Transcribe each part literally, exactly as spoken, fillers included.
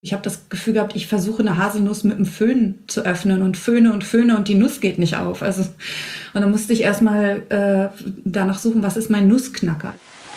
Ich habe das Gefühl gehabt, ich versuche eine Haselnuss mit dem Föhn zu öffnen und föhne und föhne und die Nuss geht nicht auf. Also, und dann musste ich erstmal äh, danach suchen, was ist mein Nussknacker?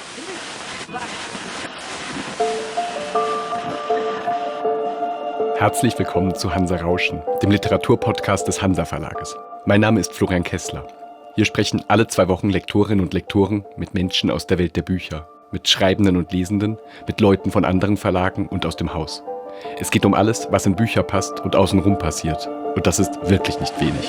Herzlich willkommen zu Hansa Rauschen, dem Literaturpodcast des Hansa Verlages. Mein Name ist Florian Kessler. Hier sprechen alle zwei Wochen Lektorinnen und Lektoren mit Menschen aus der Welt der Bücher, mit Schreibenden und Lesenden, mit Leuten von anderen Verlagen und aus dem Haus. Es geht um alles, was in Bücher passt und außenrum passiert. Und das ist wirklich nicht wenig.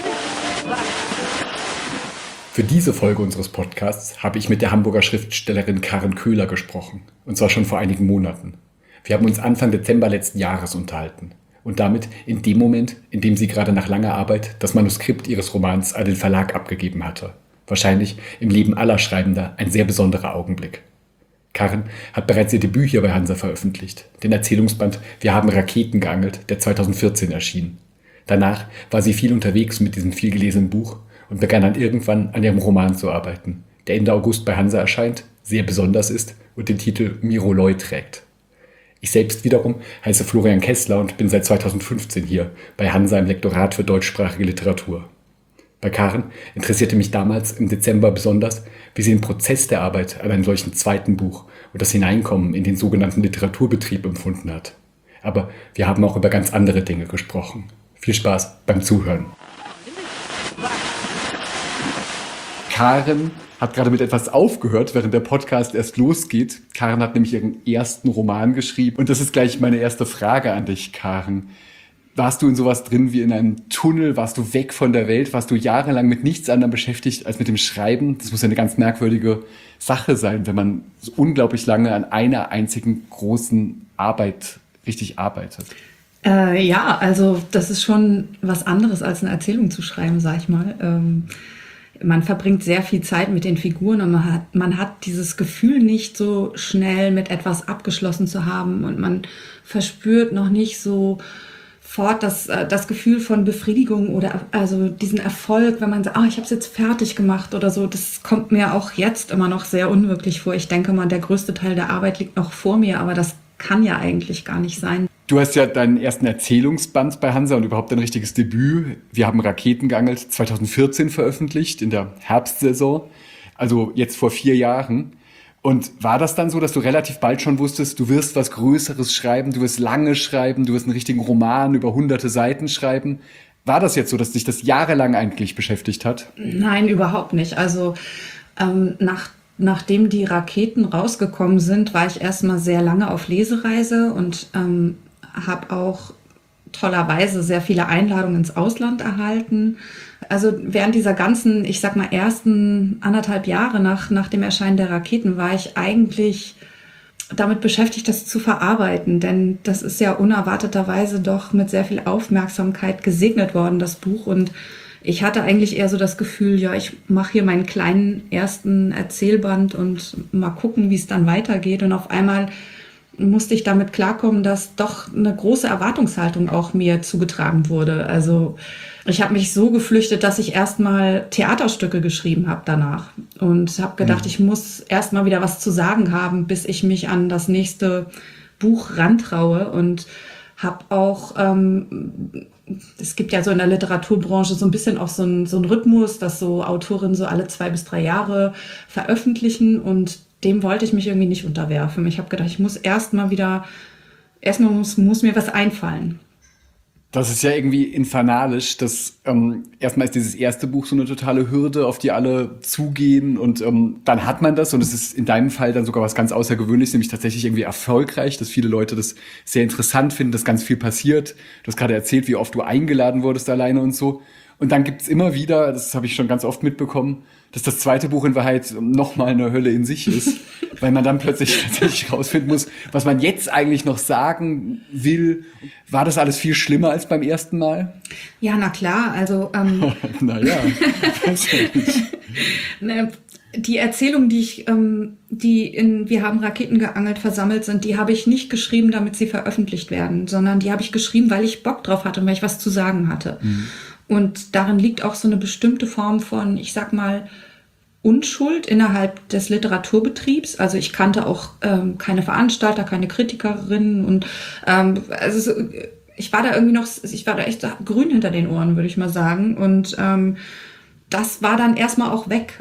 Für diese Folge unseres Podcasts habe ich mit der Hamburger Schriftstellerin Karen Köhler gesprochen. Und zwar schon vor einigen Monaten. Wir haben uns Anfang Dezember letzten Jahres unterhalten. Und damit in dem Moment, in dem sie gerade nach langer Arbeit das Manuskript ihres Romans an den Verlag abgegeben hatte. Wahrscheinlich im Leben aller Schreibender ein sehr besonderer Augenblick. Karen hat bereits ihr Debüt hier bei Hansa veröffentlicht, den Erzählungsband Wir haben Raketen geangelt, der zweitausendvierzehn erschien. Danach war sie viel unterwegs mit diesem vielgelesenen Buch und begann dann irgendwann an ihrem Roman zu arbeiten, der Ende August bei Hansa erscheint, sehr besonders ist und den Titel Miroloi trägt. Ich selbst wiederum heiße Florian Kessler und bin seit zweitausendfünfzehn hier bei Hansa im Lektorat für deutschsprachige Literatur. Bei Karen interessierte mich damals im Dezember besonders, wie sie den Prozess der Arbeit an einem solchen zweiten Buch und das Hineinkommen in den sogenannten Literaturbetrieb empfunden hat. Aber wir haben auch über ganz andere Dinge gesprochen. Viel Spaß beim Zuhören. Karen hat gerade mit etwas aufgehört, während der Podcast erst losgeht. Karen hat nämlich ihren ersten Roman geschrieben. Und das ist gleich meine erste Frage an dich, Karen. Warst du in sowas drin wie in einem Tunnel? Warst du weg von der Welt? Warst du jahrelang mit nichts anderem beschäftigt als mit dem Schreiben? Das muss ja eine ganz merkwürdige Sache sein, wenn man so unglaublich lange an einer einzigen großen Arbeit richtig arbeitet. Äh, ja, also das ist schon was anderes als eine Erzählung zu schreiben, sag ich mal. Ähm, man verbringt sehr viel Zeit mit den Figuren und man hat, man hat dieses Gefühl nicht so schnell mit etwas abgeschlossen zu haben und man verspürt noch nicht so fort das, das Gefühl von Befriedigung oder also diesen Erfolg, wenn man sagt, ah, ich habe es jetzt fertig gemacht oder so, das kommt mir auch jetzt immer noch sehr unwirklich vor. Ich denke mal, der größte Teil der Arbeit liegt noch vor mir, aber das kann ja eigentlich gar nicht sein. Du hast ja deinen ersten Erzählungsband bei Hansa und überhaupt dein richtiges Debüt. Wir haben Raketen geangelt, zweitausendvierzehn veröffentlicht, in der Herbstsaison, also jetzt vor vier Jahren. Und war das dann so, dass du relativ bald schon wusstest, du wirst was Größeres schreiben, du wirst lange schreiben, du wirst einen richtigen Roman über hunderte Seiten schreiben? War das jetzt so, dass dich das jahrelang eigentlich beschäftigt hat? Nein, überhaupt nicht. Also ähm, nach, nachdem die Raketen rausgekommen sind, war ich erstmal sehr lange auf Lesereise und ähm, habe auch tollerweise sehr viele Einladungen ins Ausland erhalten. Also während dieser ganzen, ich sag mal, ersten anderthalb Jahre nach, nach dem Erscheinen der Raketen war ich eigentlich damit beschäftigt, das zu verarbeiten. Denn das ist ja unerwarteterweise doch mit sehr viel Aufmerksamkeit gesegnet worden, das Buch. Und ich hatte eigentlich eher so das Gefühl, ja, ich mache hier meinen kleinen ersten Erzählband und mal gucken, wie es dann weitergeht. Und auf einmal musste ich damit klarkommen, dass doch eine große Erwartungshaltung auch mir zugetragen wurde. Also ich habe mich so geflüchtet, dass ich erstmal Theaterstücke geschrieben habe danach und habe gedacht, mhm. ich muss erstmal wieder was zu sagen haben, bis ich mich an das nächste Buch rantraue und habe auch, ähm, es gibt ja so in der Literaturbranche so ein bisschen auch so ein, so ein Rhythmus, dass so Autorinnen so alle zwei bis drei Jahre veröffentlichen und dem wollte ich mich irgendwie nicht unterwerfen. Ich habe gedacht, ich muss erstmal wieder, erstmal muss, muss mir was einfallen. Das ist ja irgendwie infernalisch, dass ähm, erstmal ist dieses erste Buch so eine totale Hürde, auf die alle zugehen und ähm, dann hat man das und es ist in deinem Fall dann sogar was ganz Außergewöhnliches, nämlich tatsächlich irgendwie erfolgreich, dass viele Leute das sehr interessant finden, dass ganz viel passiert. Du hast gerade erzählt, wie oft du eingeladen wurdest alleine und so. Und dann gibt's immer wieder, das habe ich schon ganz oft mitbekommen, dass das zweite Buch in Wahrheit nochmal eine Hölle in sich ist, weil man dann plötzlich tatsächlich rausfinden muss, was man jetzt eigentlich noch sagen will. War das alles viel schlimmer als beim ersten Mal? Ja, na klar, also ähm, naja, weiß ja nicht. Ne, die Erzählungen, die ich, ähm, die in Wir haben Raketen geangelt versammelt sind, die habe ich nicht geschrieben, damit sie veröffentlicht werden, sondern die habe ich geschrieben, weil ich Bock drauf hatte und weil ich was zu sagen hatte. Mhm. Und darin liegt auch so eine bestimmte Form von, ich sag mal, Unschuld innerhalb des Literaturbetriebs. Also ich kannte auch ähm, keine Veranstalter, keine Kritikerinnen und ähm, also so, ich war da irgendwie noch, ich war da echt grün hinter den Ohren, würde ich mal sagen. Und ähm, das war dann erstmal auch weg.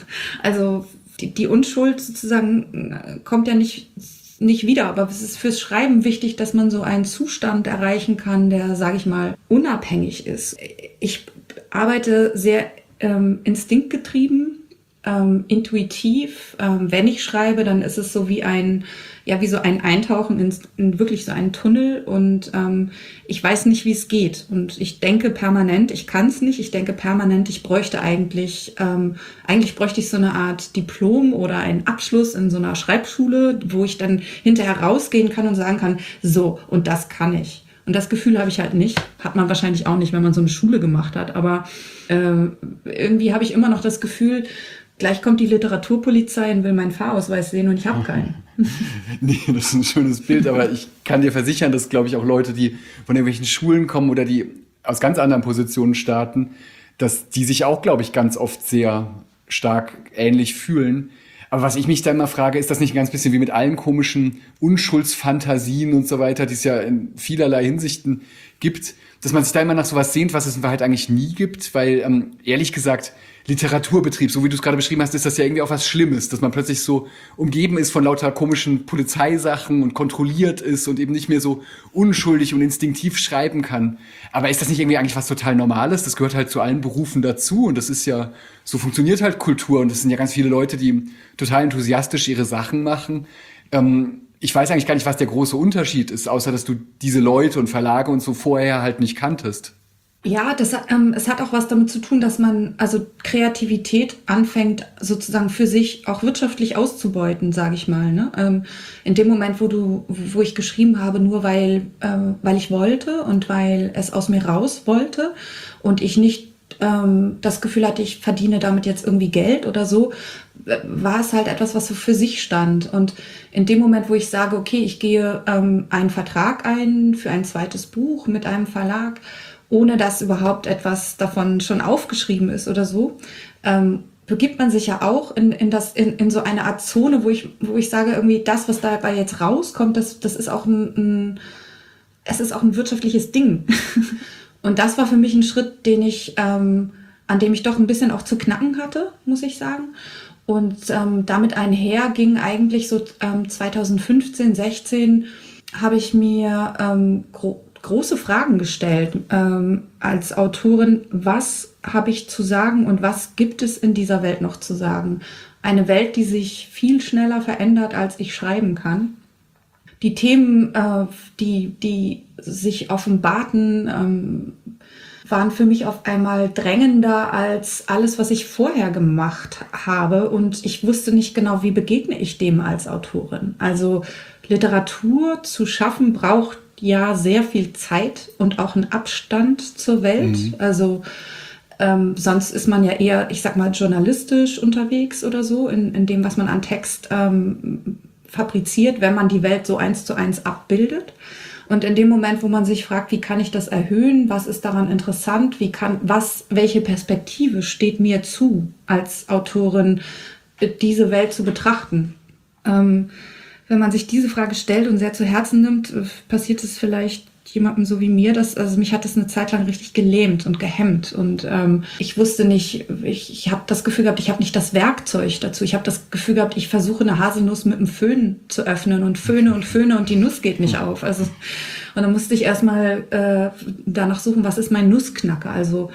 Also die, die Unschuld sozusagen kommt ja nicht nicht wieder, aber es ist fürs Schreiben wichtig, dass man so einen Zustand erreichen kann, der, sage ich mal, unabhängig ist. Ich arbeite sehr ähm, instinktgetrieben, ähm, intuitiv. Ähm, wenn ich schreibe, dann ist es so wie ein, ja, wie so ein Eintauchen in, in wirklich so einen Tunnel und ähm, ich weiß nicht, wie es geht. Und ich denke permanent, ich kann es nicht, ich denke permanent, ich bräuchte eigentlich, ähm, eigentlich bräuchte ich so eine Art Diplom oder einen Abschluss in so einer Schreibschule, wo ich dann hinterher rausgehen kann und sagen kann, so, und das kann ich. Und das Gefühl habe ich halt nicht. Hat man wahrscheinlich auch nicht, wenn man so eine Schule gemacht hat. Aber äh, irgendwie habe ich immer noch das Gefühl, gleich kommt die Literaturpolizei und will meinen Fahrausweis sehen und ich habe keinen. Nee, das ist ein schönes Bild, aber ich kann dir versichern, dass, glaube ich, auch Leute, die von irgendwelchen Schulen kommen oder die aus ganz anderen Positionen starten, dass die sich auch, glaube ich, ganz oft sehr stark ähnlich fühlen. Aber was ich mich da immer frage, ist das nicht ein ganz bisschen wie mit allen komischen Unschuldsfantasien und so weiter, die es ja in vielerlei Hinsichten gibt, dass man sich da immer nach sowas sehnt, was es in Wahrheit eigentlich nie gibt, weil, ähm, ehrlich gesagt, Literaturbetrieb, so wie du es gerade beschrieben hast, ist das ja irgendwie auch was Schlimmes, dass man plötzlich so umgeben ist von lauter komischen Polizeisachen und kontrolliert ist und eben nicht mehr so unschuldig und instinktiv schreiben kann. Aber ist das nicht irgendwie eigentlich was total Normales? Das gehört halt zu allen Berufen dazu und das ist ja, so funktioniert halt Kultur und es sind ja ganz viele Leute, die total enthusiastisch ihre Sachen machen. Ähm, ich weiß eigentlich gar nicht, was der große Unterschied ist, außer dass du diese Leute und Verlage und so vorher halt nicht kanntest. Ja, das, ähm, es hat auch was damit zu tun, dass man also Kreativität anfängt sozusagen für sich auch wirtschaftlich auszubeuten, sage ich mal. Ne? Ähm, in dem Moment, wo du, wo ich geschrieben habe, nur weil, ähm, weil ich wollte und weil es aus mir raus wollte und ich nicht ähm, das Gefühl hatte, ich verdiene damit jetzt irgendwie Geld oder so, war es halt etwas, was so für sich stand. Und in dem Moment, wo ich sage, okay, ich gehe ähm, einen Vertrag ein für ein zweites Buch mit einem Verlag, ohne dass überhaupt etwas davon schon aufgeschrieben ist oder so, ähm, begibt man sich ja auch in, in, das, in, in so eine Art Zone, wo ich, wo ich sage, irgendwie das, was dabei jetzt rauskommt, das, das ist auch ein, ein, es ist auch ein wirtschaftliches Ding. Und das war für mich ein Schritt, den ich, ähm, an dem ich doch ein bisschen auch zu knacken hatte, muss ich sagen. Und ähm, damit einher ging eigentlich so ähm, zwanzig fünfzehn, sechzehn habe ich mir ähm, gro- große Fragen gestellt ähm, als Autorin. Was habe ich zu sagen und was gibt es in dieser Welt noch zu sagen? Eine Welt, die sich viel schneller verändert, als ich schreiben kann. Die Themen, äh, die, die sich offenbarten, ähm, waren für mich auf einmal drängender als alles, was ich vorher gemacht habe. Und ich wusste nicht genau, wie begegne ich dem als Autorin. Also Literatur zu schaffen braucht ja sehr viel Zeit und auch einen Abstand zur Welt. Mhm. Also ähm, sonst ist man ja eher, ich sag mal, journalistisch unterwegs oder so, in, in dem, was man an Text ähm, fabriziert, wenn man die Welt so eins zu eins abbildet. Und in dem Moment, wo man sich fragt, wie kann ich das erhöhen, was ist daran interessant, wie kann, was, welche Perspektive steht mir zu, als Autorin diese Welt zu betrachten. Ähm, wenn man sich diese Frage stellt und sehr zu Herzen nimmt, passiert es vielleicht jemandem so wie mir, dass, also mich hat das eine Zeit lang richtig gelähmt und gehemmt und ähm, ich wusste nicht, ich, ich habe das Gefühl gehabt, ich habe nicht das Werkzeug dazu. Ich habe das Gefühl gehabt, ich versuche eine Haselnuss mit einem Föhn zu öffnen und föhne und föhne und die Nuss geht nicht auf. Also und dann musste ich erstmal äh, danach suchen, was ist mein Nussknacker? Also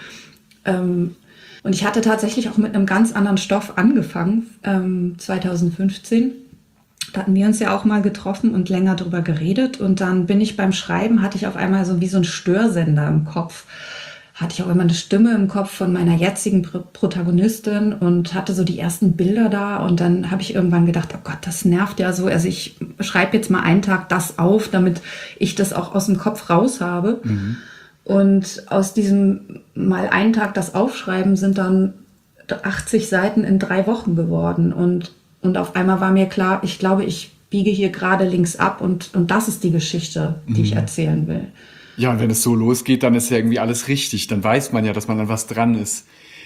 ähm, und ich hatte tatsächlich auch mit einem ganz anderen Stoff angefangen, ähm, zwanzig fünfzehn. Da hatten wir uns ja auch mal getroffen und länger drüber geredet. Und dann bin ich beim Schreiben, hatte ich auf einmal so wie so ein Störsender im Kopf. Hatte ich auch immer eine Stimme im Kopf von meiner jetzigen Pr- Protagonistin und hatte so die ersten Bilder da. Und dann habe ich irgendwann gedacht, oh Gott, das nervt ja so. Also ich schreibe jetzt mal einen Tag das auf, damit ich das auch aus dem Kopf raus habe. Mhm. Und aus diesem mal einen Tag das Aufschreiben sind dann achtzig Seiten in drei Wochen geworden. Und Und auf einmal war mir klar, ich glaube, ich biege hier gerade links ab und, und das ist die Geschichte, die mhm. ich erzählen will. Ja, und wenn es so losgeht, dann ist ja irgendwie alles richtig. Dann weiß man ja, dass man an was dran ist.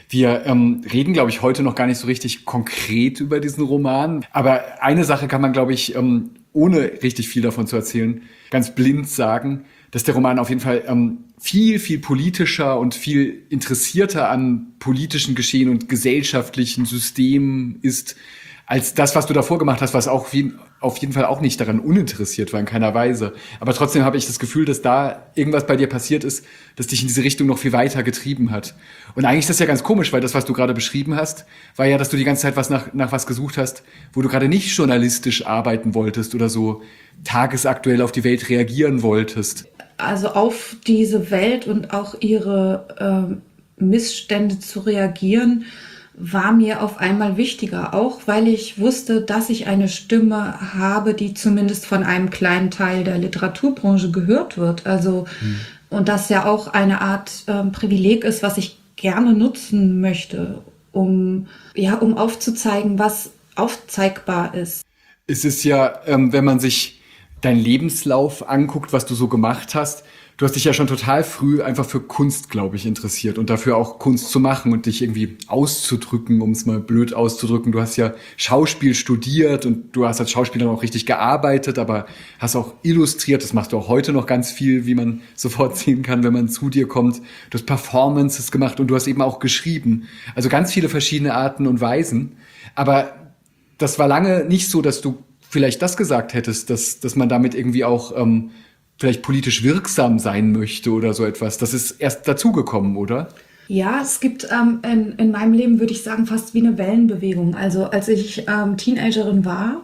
Wir ähm, reden, glaube ich, heute noch gar nicht so richtig konkret über diesen Roman. Aber eine Sache kann man, glaube ich, ähm, ohne richtig viel davon zu erzählen, ganz blind sagen, dass der Roman auf jeden Fall ähm, viel, viel politischer und viel interessierter an politischen Geschehen und gesellschaftlichen Systemen ist, als das, was du davor gemacht hast, was auch wie, auf jeden Fall auch nicht daran uninteressiert war, in keiner Weise. Aber trotzdem habe ich das Gefühl, dass da irgendwas bei dir passiert ist, das dich in diese Richtung noch viel weiter getrieben hat. Und eigentlich ist das ja ganz komisch, weil das, was du gerade beschrieben hast, war ja, dass du die ganze Zeit was nach, nach was gesucht hast, wo du gerade nicht journalistisch arbeiten wolltest oder so tagesaktuell auf die Welt reagieren wolltest. Also auf diese Welt und auch ihre äh, Missstände zu reagieren, war mir auf einmal wichtiger, auch weil ich wusste, dass ich eine Stimme habe, die zumindest von einem kleinen Teil der Literaturbranche gehört wird. Also, hm. und das ja auch eine Art äh, Privileg ist, was ich gerne nutzen möchte, um, ja, um aufzuzeigen, was aufzeigbar ist. Es ist ja, ähm, wenn man sich deinen Lebenslauf anguckt, was du so gemacht hast, du hast dich ja schon total früh einfach für Kunst, glaube ich, interessiert und dafür auch Kunst zu machen und dich irgendwie auszudrücken, um es mal blöd auszudrücken. Du hast ja Schauspiel studiert und du hast als Schauspieler auch richtig gearbeitet, aber hast auch illustriert. Das machst du auch heute noch ganz viel, wie man sofort sehen kann, wenn man zu dir kommt. Du hast Performances gemacht und du hast eben auch geschrieben. Also ganz viele verschiedene Arten und Weisen. Aber das war lange nicht so, dass du vielleicht das gesagt hättest, dass, dass man damit irgendwie auch ähm, vielleicht politisch wirksam sein möchte oder so etwas. Das ist erst dazugekommen, oder? Ja, es gibt ähm, in, in meinem Leben, würde ich sagen, fast wie eine Wellenbewegung. Also als ich ähm, Teenagerin war,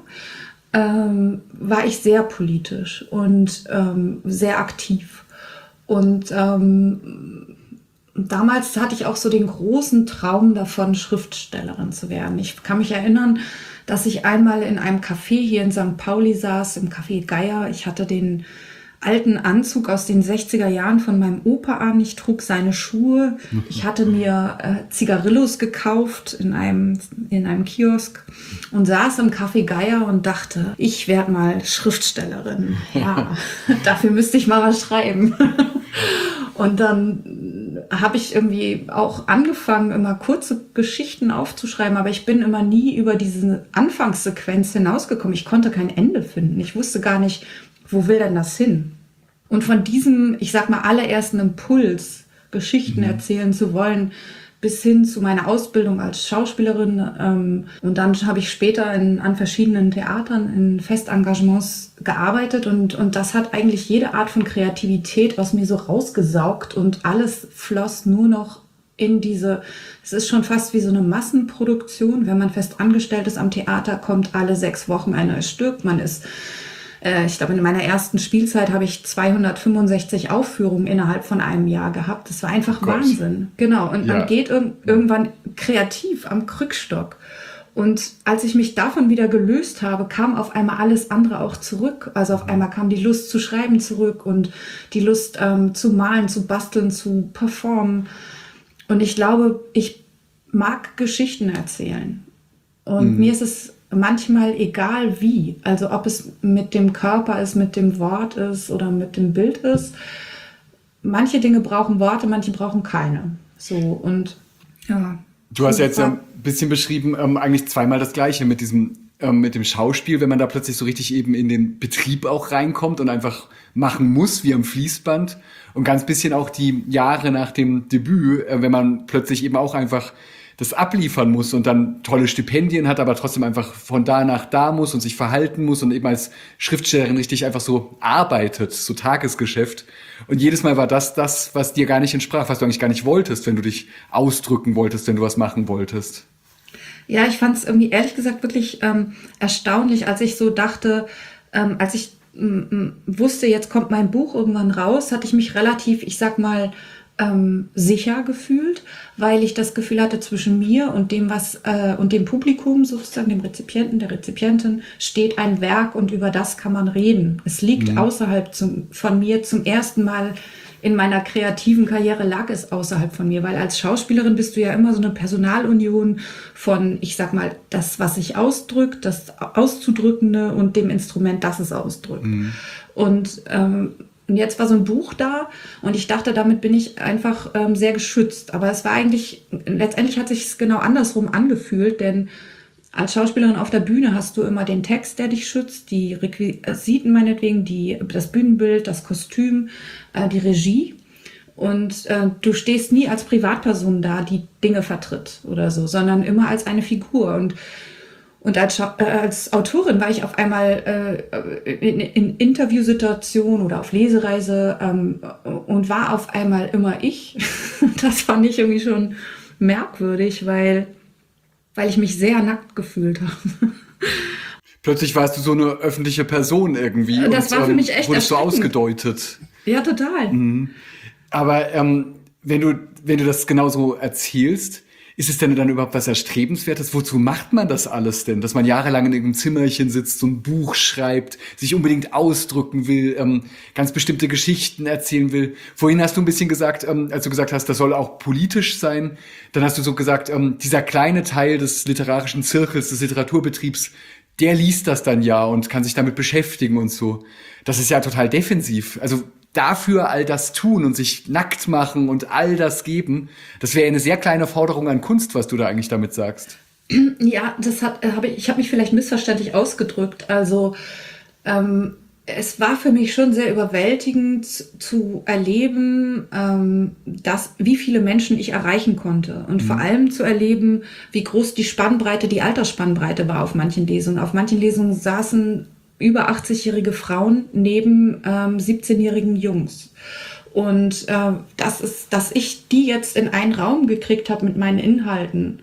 ähm, war ich sehr politisch und ähm, sehr aktiv. Und ähm, damals hatte ich auch so den großen Traum davon, Schriftstellerin zu werden. Ich kann mich erinnern, dass ich einmal in einem Café hier in Sankt Pauli saß, im Café Geier. Ich hatte den alten Anzug aus den sechziger Jahren von meinem Opa an. Ich trug seine Schuhe. Ich hatte mir äh, Zigarillos gekauft in einem, in einem Kiosk und saß im Café Geier und dachte, ich werde mal Schriftstellerin. Ja, dafür müsste ich mal was schreiben. Und dann habe ich irgendwie auch angefangen, immer kurze Geschichten aufzuschreiben, aber ich bin immer nie über diese Anfangssequenz hinausgekommen. Ich konnte kein Ende finden. Ich wusste gar nicht, wo will denn das hin? Und von diesem, ich sag mal, allerersten Impuls, Geschichten mhm. erzählen zu wollen, bis hin zu meiner Ausbildung als Schauspielerin. Ähm, und dann habe ich später in, an verschiedenen Theatern in Festengagements gearbeitet. Und, und das hat eigentlich jede Art von Kreativität aus mir so rausgesaugt. Und alles floss nur noch in diese, es ist schon fast wie so eine Massenproduktion. Wenn man fest angestellt ist am Theater, kommt alle sechs Wochen ein neues Stück. Man ist Ich glaube, in meiner ersten Spielzeit habe ich zweihundertfünfundsechzig Aufführungen innerhalb von einem Jahr gehabt. Das war einfach Gott. Wahnsinn. Genau. Und ja. man geht ir- irgendwann kreativ am Krückstock. Und als ich mich davon wieder gelöst habe, kam auf einmal alles andere auch zurück. Also auf einmal kam die Lust zu schreiben zurück und die Lust ähm, zu malen, zu basteln, zu performen. Und ich glaube, ich mag Geschichten erzählen. Und mhm. mir ist es manchmal egal wie, also ob es mit dem Körper ist, mit dem Wort ist oder mit dem Bild ist. Manche Dinge brauchen Worte, manche brauchen keine. So und ja. Du hast ja jetzt ein bisschen beschrieben, ähm, eigentlich zweimal das Gleiche mit diesem, ähm, mit dem Schauspiel, wenn man da plötzlich so richtig eben in den Betrieb auch reinkommt und einfach machen muss, wie am Fließband. Und ganz bisschen auch die Jahre nach dem Debüt, äh, wenn man plötzlich eben auch einfach das abliefern muss und dann tolle Stipendien hat, aber trotzdem einfach von da nach da muss und sich verhalten muss und eben als Schriftstellerin richtig einfach so arbeitet, so Tagesgeschäft. Und jedes Mal war das das, was dir gar nicht entsprach, was du eigentlich gar nicht wolltest, wenn du dich ausdrücken wolltest, wenn du was machen wolltest. Ja, ich fand es irgendwie ehrlich gesagt wirklich ähm, erstaunlich, als ich so dachte, ähm, als ich m- wusste, jetzt kommt mein Buch irgendwann raus, hatte ich mich relativ, ich sag mal, Ähm, sicher gefühlt, weil ich das Gefühl hatte, zwischen mir und dem was äh, und dem Publikum, sozusagen dem Rezipienten, der Rezipientin, steht ein Werk und über das kann man reden. Es liegt mhm. außerhalb zum, von mir. Zum ersten Mal in meiner kreativen Karriere lag es außerhalb von mir, weil als Schauspielerin bist du ja immer so eine Personalunion von, ich sag mal, das, was sich ausdrückt, das Auszudrückende und dem Instrument, das es ausdrückt. Mhm. Und ähm, Und jetzt war so ein Buch da und ich dachte, damit bin ich einfach ähm, sehr geschützt. Aber es war eigentlich, letztendlich hat sich es genau andersrum angefühlt, denn als Schauspielerin auf der Bühne hast du immer den Text, der dich schützt, die Requisiten meinetwegen, die, das Bühnenbild, das Kostüm, äh, die Regie. Und äh, du stehst nie als Privatperson da, die Dinge vertritt oder so, sondern immer als eine Figur. Und, und als, äh, als Autorin war ich auf einmal äh, in, in Interviewsituationen oder auf Lesereise ähm, und war auf einmal immer ich. Das fand ich irgendwie schon merkwürdig, weil... weil ich mich sehr nackt gefühlt habe. Plötzlich warst du so eine öffentliche Person irgendwie. Das und, war für mich echt wurdest du erschreckend. ausgedeutet. Ja, total. Mhm. Aber ähm, wenn du, wenn du das genauso erzählst, ist es denn dann überhaupt was Erstrebenswertes? Wozu macht man das alles denn? Dass man jahrelang in irgendeinem Zimmerchen sitzt, so ein Buch schreibt, sich unbedingt ausdrücken will, ähm, ganz bestimmte Geschichten erzählen will. Vorhin hast du ein bisschen gesagt, ähm, als du gesagt hast, das soll auch politisch sein, dann hast du so gesagt, ähm, dieser kleine Teil des literarischen Zirkels, des Literaturbetriebs, der liest das dann ja und kann sich damit beschäftigen und so. Das ist ja total defensiv. Also dafür all das tun und sich nackt machen und all das geben, das wäre eine sehr kleine Forderung an Kunst, was du da eigentlich damit sagst. Ja, das hat, habe ich, ich habe mich vielleicht missverständlich ausgedrückt. Also ähm, es war für mich schon sehr überwältigend zu erleben, ähm, dass, wie viele Menschen ich erreichen konnte. Und mhm. vor allem zu erleben, wie groß die Spannbreite, die Altersspannbreite war auf manchen Lesungen. Auf manchen Lesungen saßen über achtzig-jährige Frauen neben ähm, siebzehn-jährigen Jungs. Und äh, das ist, dass ich die jetzt in einen Raum gekriegt habe mit meinen Inhalten,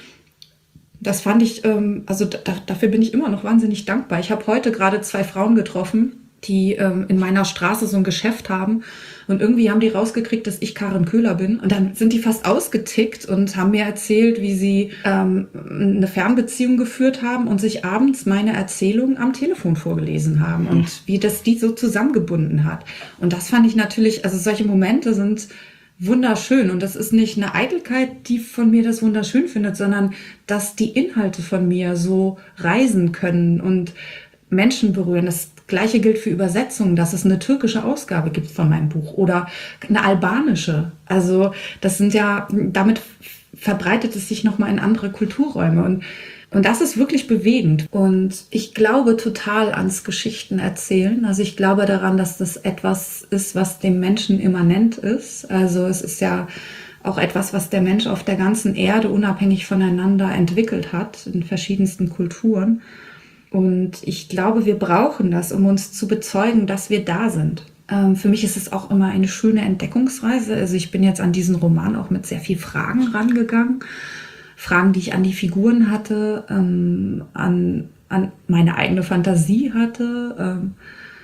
das fand ich, ähm, also da, dafür bin ich immer noch wahnsinnig dankbar. Ich habe heute gerade zwei Frauen getroffen, die ähm, in meiner Straße so ein Geschäft haben. Und irgendwie haben die rausgekriegt, dass ich Karin Köhler bin. Und dann sind die fast ausgetickt und haben mir erzählt, wie sie ähm, eine Fernbeziehung geführt haben und sich abends meine Erzählungen am Telefon vorgelesen haben und wie das die so zusammengebunden hat. Und das fand ich natürlich, also solche Momente sind wunderschön. Und das ist nicht eine Eitelkeit, die von mir das wunderschön findet, sondern dass die Inhalte von mir so reisen können und Menschen berühren. Das Gleiche gilt für Übersetzungen, dass es eine türkische Ausgabe gibt von meinem Buch oder eine albanische. Also das sind ja, damit verbreitet es sich nochmal in andere Kulturräume und, und das ist wirklich bewegend. Und ich glaube total ans Geschichten erzählen. Also ich glaube daran, dass das etwas ist, was dem Menschen immanent ist. Also es ist ja auch etwas, was der Mensch auf der ganzen Erde unabhängig voneinander entwickelt hat, in verschiedensten Kulturen. Und ich glaube, wir brauchen das, um uns zu bezeugen, dass wir da sind. Ähm, für mich ist es auch immer eine schöne Entdeckungsreise. Also ich bin jetzt an diesen Roman auch mit sehr viel Fragen rangegangen. Fragen, die ich an die Figuren hatte, ähm, an, an meine eigene Fantasie hatte. Ähm,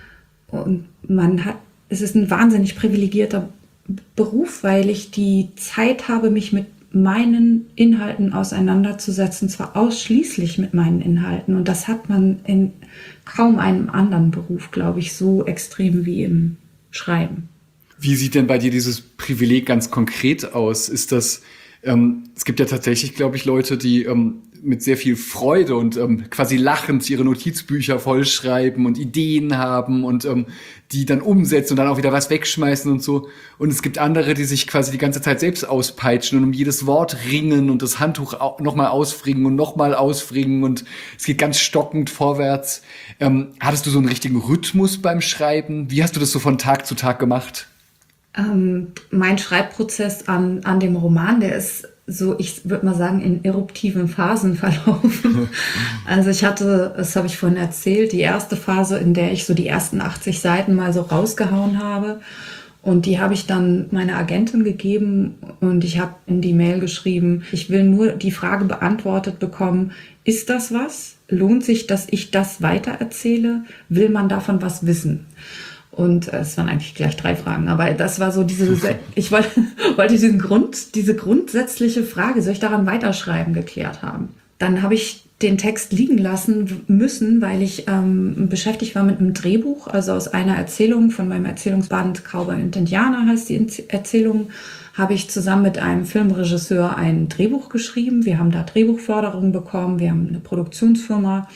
und man hat, es ist ein wahnsinnig privilegierter Beruf, weil ich die Zeit habe, mich mit meinen Inhalten auseinanderzusetzen, zwar ausschließlich mit meinen Inhalten. Und das hat man in kaum einem anderen Beruf, glaube ich, so extrem wie im Schreiben. Wie sieht denn bei dir dieses Privileg ganz konkret aus? Ist das, ähm, es gibt ja tatsächlich, glaube ich, Leute, die ähm, mit sehr viel Freude und ähm, quasi lachend ihre Notizbücher vollschreiben und Ideen haben und ähm, die dann umsetzen und dann auch wieder was wegschmeißen und so. Und es gibt andere, die sich quasi die ganze Zeit selbst auspeitschen und um jedes Wort ringen und das Handtuch au- nochmal ausfringen und nochmal ausfringen und es geht ganz stockend vorwärts. Ähm, hattest du so einen richtigen Rhythmus beim Schreiben? Wie hast du das so von Tag zu Tag gemacht? Ähm, mein Schreibprozess an, an dem Roman, der ist so, ich würde mal sagen, in eruptiven Phasen verlaufen. Also ich hatte, das habe ich vorhin erzählt, die erste Phase, in der ich so die ersten achtzig Seiten mal so rausgehauen habe. Und die habe ich dann meiner Agentin gegeben und ich habe in die Mail geschrieben, ich will nur die Frage beantwortet bekommen, ist das was? Lohnt sich, dass ich das weitererzähle? Will man davon was wissen? Und äh, es waren eigentlich gleich drei Fragen, aber das war so diese, ich wollte, wollte diesen Grund, diese grundsätzliche Frage, soll ich daran weiterschreiben, geklärt haben. Dann habe ich den Text liegen lassen müssen, weil ich ähm, beschäftigt war mit einem Drehbuch, also aus einer Erzählung von meinem Erzählungsband Cowboy und Indianer heißt die Erzählung, habe ich zusammen mit einem Filmregisseur ein Drehbuch geschrieben. Wir haben da Drehbuchförderung bekommen, wir haben eine Produktionsfirma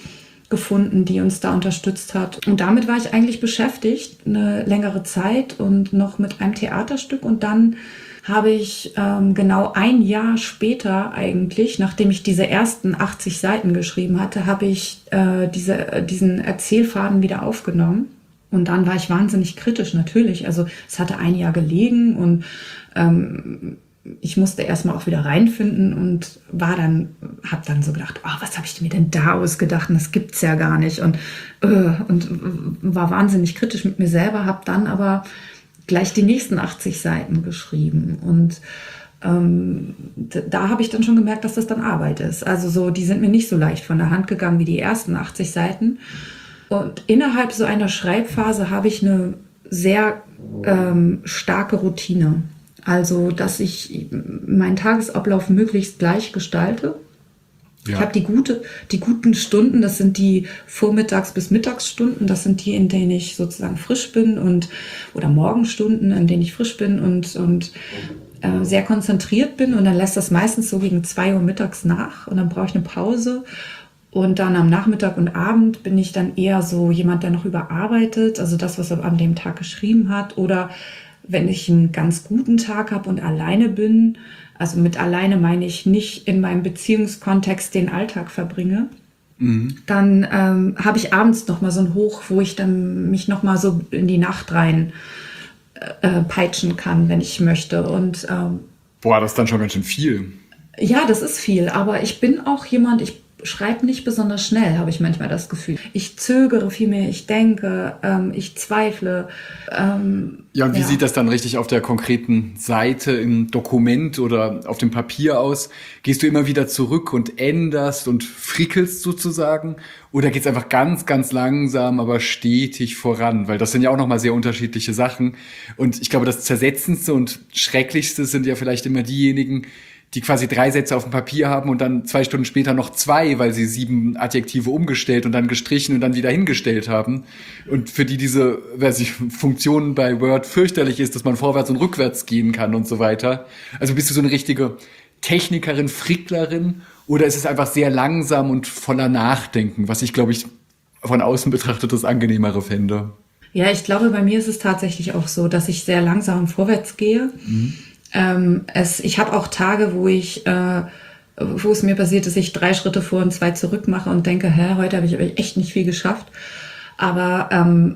gefunden, die uns da unterstützt hat. Und damit war ich eigentlich beschäftigt, eine längere Zeit und noch mit einem Theaterstück. Und dann habe ich ähm, genau ein Jahr später eigentlich, nachdem ich diese ersten achtzig Seiten geschrieben hatte, habe ich äh, diese, äh, diesen Erzählfaden wieder aufgenommen. Und dann war ich wahnsinnig kritisch, natürlich. Also es hatte ein Jahr gelegen und ähm, ich musste erstmal auch wieder reinfinden und war dann, habe dann so gedacht, oh, was habe ich mir denn da ausgedacht? Und das gibt's ja gar nicht. Und, äh, und war wahnsinnig kritisch mit mir selber, habe dann aber gleich die nächsten achtzig Seiten geschrieben. Und ähm, da habe ich dann schon gemerkt, dass das dann Arbeit ist. Also so, die sind mir nicht so leicht von der Hand gegangen wie die ersten achtzig Seiten. Und innerhalb so einer Schreibphase habe ich eine sehr ähm, starke Routine. Also, dass ich meinen Tagesablauf möglichst gleich gestalte. Ja. Ich habe die gute, die guten Stunden, das sind die Vormittags- bis Mittagsstunden, das sind die, in denen ich sozusagen frisch bin und oder Morgenstunden, in denen ich frisch bin und, und äh, sehr konzentriert bin. Und dann lässt das meistens so gegen zwei Uhr mittags nach und dann brauche ich eine Pause. Und dann am Nachmittag und Abend bin ich dann eher so jemand, der noch überarbeitet, also das, was er an dem Tag geschrieben hat. Oder wenn ich einen ganz guten Tag habe und alleine bin, also mit alleine meine ich nicht in meinem Beziehungskontext den Alltag verbringe, mhm. dann ähm, habe ich abends noch mal so ein Hoch, wo ich dann mich noch mal so in die Nacht rein äh, peitschen kann, wenn ich möchte. Und ähm, boah, das ist dann schon ganz schön viel. Ja, das ist viel, aber ich bin auch jemand, ich schreibe nicht besonders schnell, habe ich manchmal das Gefühl. Ich zögere viel mehr, ich denke, ähm, ich zweifle. Ähm, ja, und wie ja. sieht das dann richtig auf der konkreten Seite im Dokument oder auf dem Papier aus? Gehst du immer wieder zurück und änderst und frickelst sozusagen? Oder geht's einfach ganz, ganz langsam, aber stetig voran? Weil das sind ja auch nochmal sehr unterschiedliche Sachen. Und ich glaube, das Zersetzendste und Schrecklichste sind ja vielleicht immer diejenigen, die quasi drei Sätze auf dem Papier haben und dann zwei Stunden später noch zwei, weil sie sieben Adjektive umgestellt und dann gestrichen und dann wieder hingestellt haben. Und für die diese weiß ich, Funktion bei Word fürchterlich ist, dass man vorwärts und rückwärts gehen kann und so weiter. Also bist du so eine richtige Technikerin, Fricklerin oder ist es einfach sehr langsam und voller Nachdenken, was ich, glaube ich, von außen betrachtet das Angenehmere fände? Ja, ich glaube, bei mir ist es tatsächlich auch so, dass ich sehr langsam vorwärts gehe. Mhm. Ähm, es, ich habe auch Tage, wo ich, äh, wo es mir passiert, dass ich drei Schritte vor und zwei zurück mache und denke, hä, heute habe ich aber echt nicht viel geschafft. Aber ähm,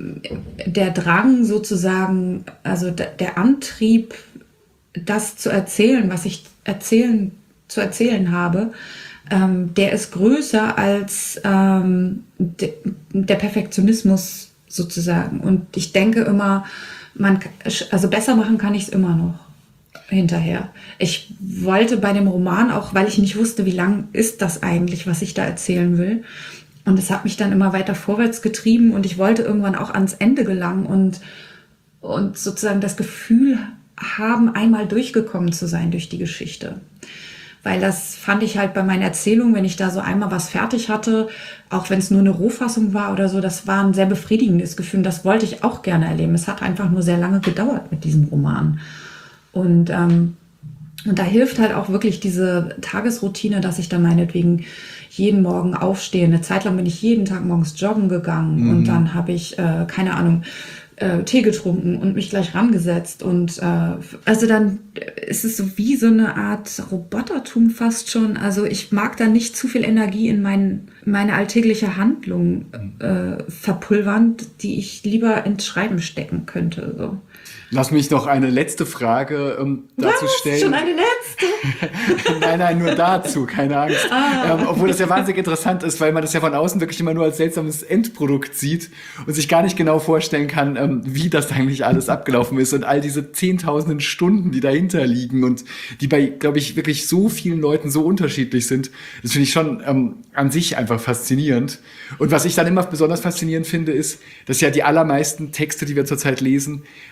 der Drang sozusagen, also d- der Antrieb, das zu erzählen, was ich erzählen, zu erzählen habe, ähm, der ist größer als ähm, de- der Perfektionismus sozusagen. Und ich denke immer, man, also besser machen kann ich es immer noch. Hinterher. Ich wollte bei dem Roman auch, weil ich nicht wusste, wie lang ist das eigentlich, was ich da erzählen will. Und es hat mich dann immer weiter vorwärts getrieben und ich wollte irgendwann auch ans Ende gelangen und, und sozusagen das Gefühl haben, einmal durchgekommen zu sein durch die Geschichte. Weil das fand ich halt bei meinen Erzählungen, wenn ich da so einmal was fertig hatte, auch wenn es nur eine Rohfassung war oder so, das war ein sehr befriedigendes Gefühl. Und das wollte ich auch gerne erleben. Es hat einfach nur sehr lange gedauert mit diesem Roman. Und, ähm, und da hilft halt auch wirklich diese Tagesroutine, dass ich dann meinetwegen jeden Morgen aufstehe. Eine Zeit lang bin ich jeden Tag morgens joggen gegangen mhm. und dann habe ich, äh, keine Ahnung, äh, Tee getrunken und mich gleich rangesetzt. Und äh, also dann ist es so wie so eine Art Robotertum fast schon. Also ich mag da nicht zu viel Energie in mein, meine alltägliche Handlung äh, verpulvern, die ich lieber ins Schreiben stecken könnte. So. Lass mich noch eine letzte Frage ähm, dazu Was? stellen. Schon eine letzte? nein, nein, nur dazu, keine Angst. Ah. Ähm, obwohl das ja wahnsinnig interessant ist, weil man das ja von außen wirklich immer nur als seltsames Endprodukt sieht und sich gar nicht genau vorstellen kann, ähm, wie das eigentlich alles abgelaufen ist und all diese zehntausenden Stunden, die dahinter liegen und die bei, glaube ich, wirklich so vielen Leuten so unterschiedlich sind. Das finde ich schon ähm, an sich einfach faszinierend. Und was ich dann immer besonders faszinierend finde, ist, dass ja die allermeisten Texte, die wir zurzeit lesen, auf den gleichen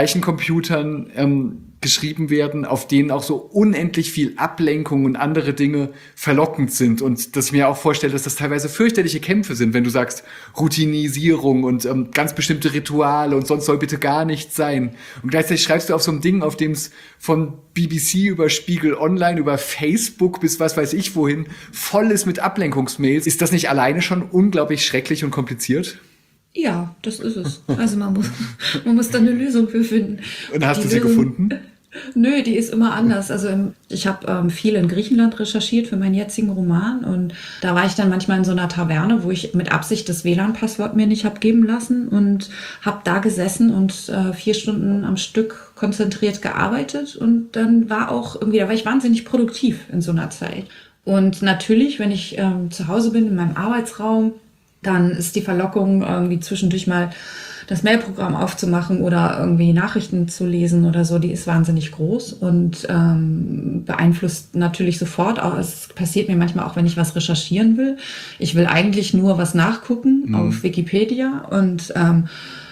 gleichen Computern ähm, geschrieben werden, auf denen auch so unendlich viel Ablenkung und andere Dinge verlockend sind. Und dass ich mir auch vorstelle, dass das teilweise fürchterliche Kämpfe sind, wenn du sagst Routinisierung und ähm, ganz bestimmte Rituale und sonst soll bitte gar nichts sein. Und gleichzeitig schreibst du auf so einem Ding, auf dem es von B B C über Spiegel Online, über Facebook bis was weiß ich wohin voll ist mit Ablenkungsmails. Ist das nicht alleine schon unglaublich schrecklich und kompliziert? Ja, das ist es. Also man muss, man muss da eine Lösung für finden. Und hast die du sie Lösung, gefunden? Nö, die ist immer anders. Also im, ich habe ähm, viel in Griechenland recherchiert für meinen jetzigen Roman und da war ich dann manchmal in so einer Taverne, wo ich mit Absicht das W L A N-Passwort mir nicht habe geben lassen und habe da gesessen und äh, vier Stunden am Stück konzentriert gearbeitet und dann war auch irgendwie, da war ich wahnsinnig produktiv in so einer Zeit. Und natürlich, wenn ich ähm, zu Hause bin in meinem Arbeitsraum, dann ist die Verlockung, irgendwie zwischendurch mal das Mailprogramm aufzumachen oder irgendwie Nachrichten zu lesen oder so, die ist wahnsinnig groß und ähm, beeinflusst natürlich sofort. Auch, es passiert mir manchmal auch, wenn ich was recherchieren will. Ich will eigentlich nur was nachgucken mhm. auf Wikipedia und ähm,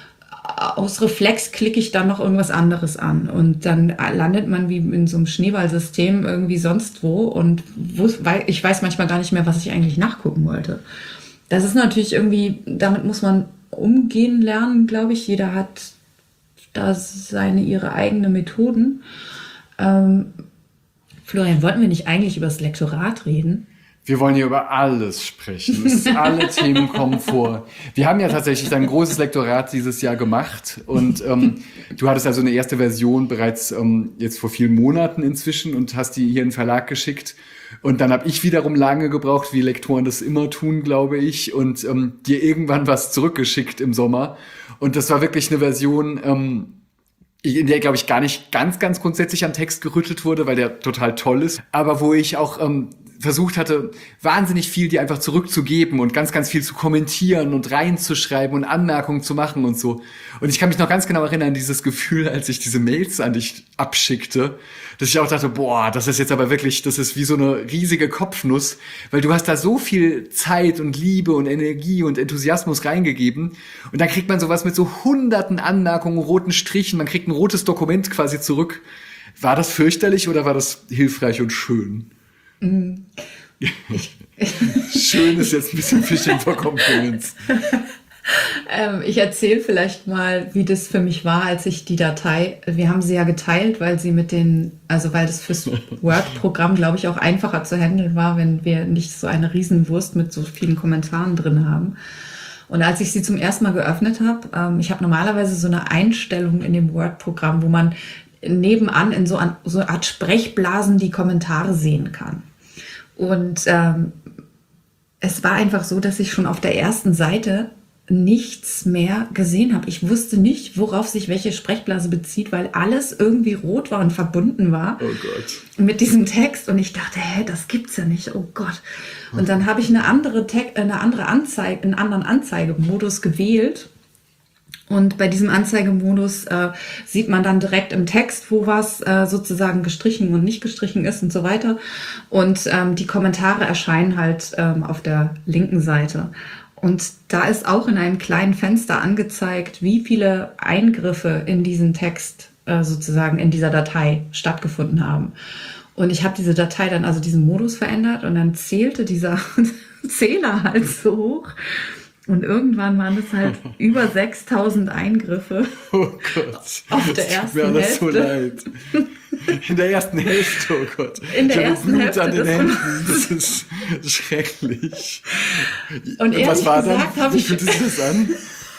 aus Reflex klicke ich dann noch irgendwas anderes an und dann landet man wie in so einem Schneeballsystem irgendwie sonst wo und wo, weil ich weiß manchmal gar nicht mehr, was ich eigentlich nachgucken wollte. Das ist natürlich irgendwie, damit muss man umgehen lernen, glaube ich. Jeder hat da seine, ihre eigenen Methoden. Ähm, Florian, wollten wir nicht eigentlich über das Lektorat reden? Wir wollen hier über alles sprechen. Es, alle Themen kommen vor. Wir haben ja tatsächlich ein großes Lektorat dieses Jahr gemacht und ähm, du hattest also eine erste Version bereits ähm, jetzt vor vielen Monaten inzwischen und hast die hier in den Verlag geschickt. Und dann habe ich wiederum lange gebraucht, wie Lektoren das immer tun, glaube ich, und ähm, dir irgendwann was zurückgeschickt im Sommer. Und das war wirklich eine Version, ähm, in der, glaube ich, gar nicht ganz, ganz grundsätzlich am Text gerüttelt wurde, weil der total toll ist, aber wo ich auch ähm, versucht hatte, wahnsinnig viel dir einfach zurückzugeben und ganz, ganz viel zu kommentieren und reinzuschreiben und Anmerkungen zu machen und so. Und ich kann mich noch ganz genau erinnern, dieses Gefühl, als ich diese Mails an dich abschickte, dass ich auch dachte, boah, das ist jetzt aber wirklich, das ist wie so eine riesige Kopfnuss, weil du hast da so viel Zeit und Liebe und Energie und Enthusiasmus reingegeben und dann kriegt man sowas mit so hunderten Anmerkungen, roten Strichen, man kriegt ein rotes Dokument quasi zurück. War das fürchterlich oder war das hilfreich und schön? Schön ist jetzt ein bisschen Fishing for Compliments. ähm, ich erzähle vielleicht mal, wie das für mich war, als ich die Datei, wir haben sie ja geteilt, weil sie mit den, also weil das fürs Word-Programm, glaube ich, auch einfacher zu handeln war, wenn wir nicht so eine Riesenwurst mit so vielen Kommentaren drin haben. Und als ich sie zum ersten Mal geöffnet habe, ähm, ich habe normalerweise so eine Einstellung in dem Word-Programm, wo man nebenan in so, an, so eine Art Sprechblasen die Kommentare sehen kann. Und ähm, es war einfach so, dass ich schon auf der ersten Seite nichts mehr gesehen habe. Ich wusste nicht, worauf sich welche Sprechblase bezieht, weil alles irgendwie rot war und verbunden war oh Gott. mit diesem Text. Und ich dachte, hä, das gibt's ja nicht. Oh Gott. Und dann habe ich eine andere, Te- eine andere Anzeige, einen anderen Anzeigemodus gewählt. Und bei diesem Anzeigemodus äh, sieht man dann direkt im Text, wo was äh, sozusagen gestrichen und nicht gestrichen ist und so weiter. Und ähm, die Kommentare erscheinen halt ähm, auf der linken Seite. Und da ist auch in einem kleinen Fenster angezeigt, wie viele Eingriffe in diesen Text äh, sozusagen in dieser Datei stattgefunden haben. Und ich habe diese Datei dann, also diesen Modus verändert und dann zählte dieser Zähler halt so hoch. Und irgendwann waren es halt über sechstausend Eingriffe. Oh Gott. Auf der ersten Hälfte. Mir Hälfte. so leid. In der ersten Hälfte, oh Gott. In der ich ersten Blut Hälfte an den des Händen. Das ist schrecklich. Und ehrlich was war gesagt dann? habe Wie ich... fühlt sich das an?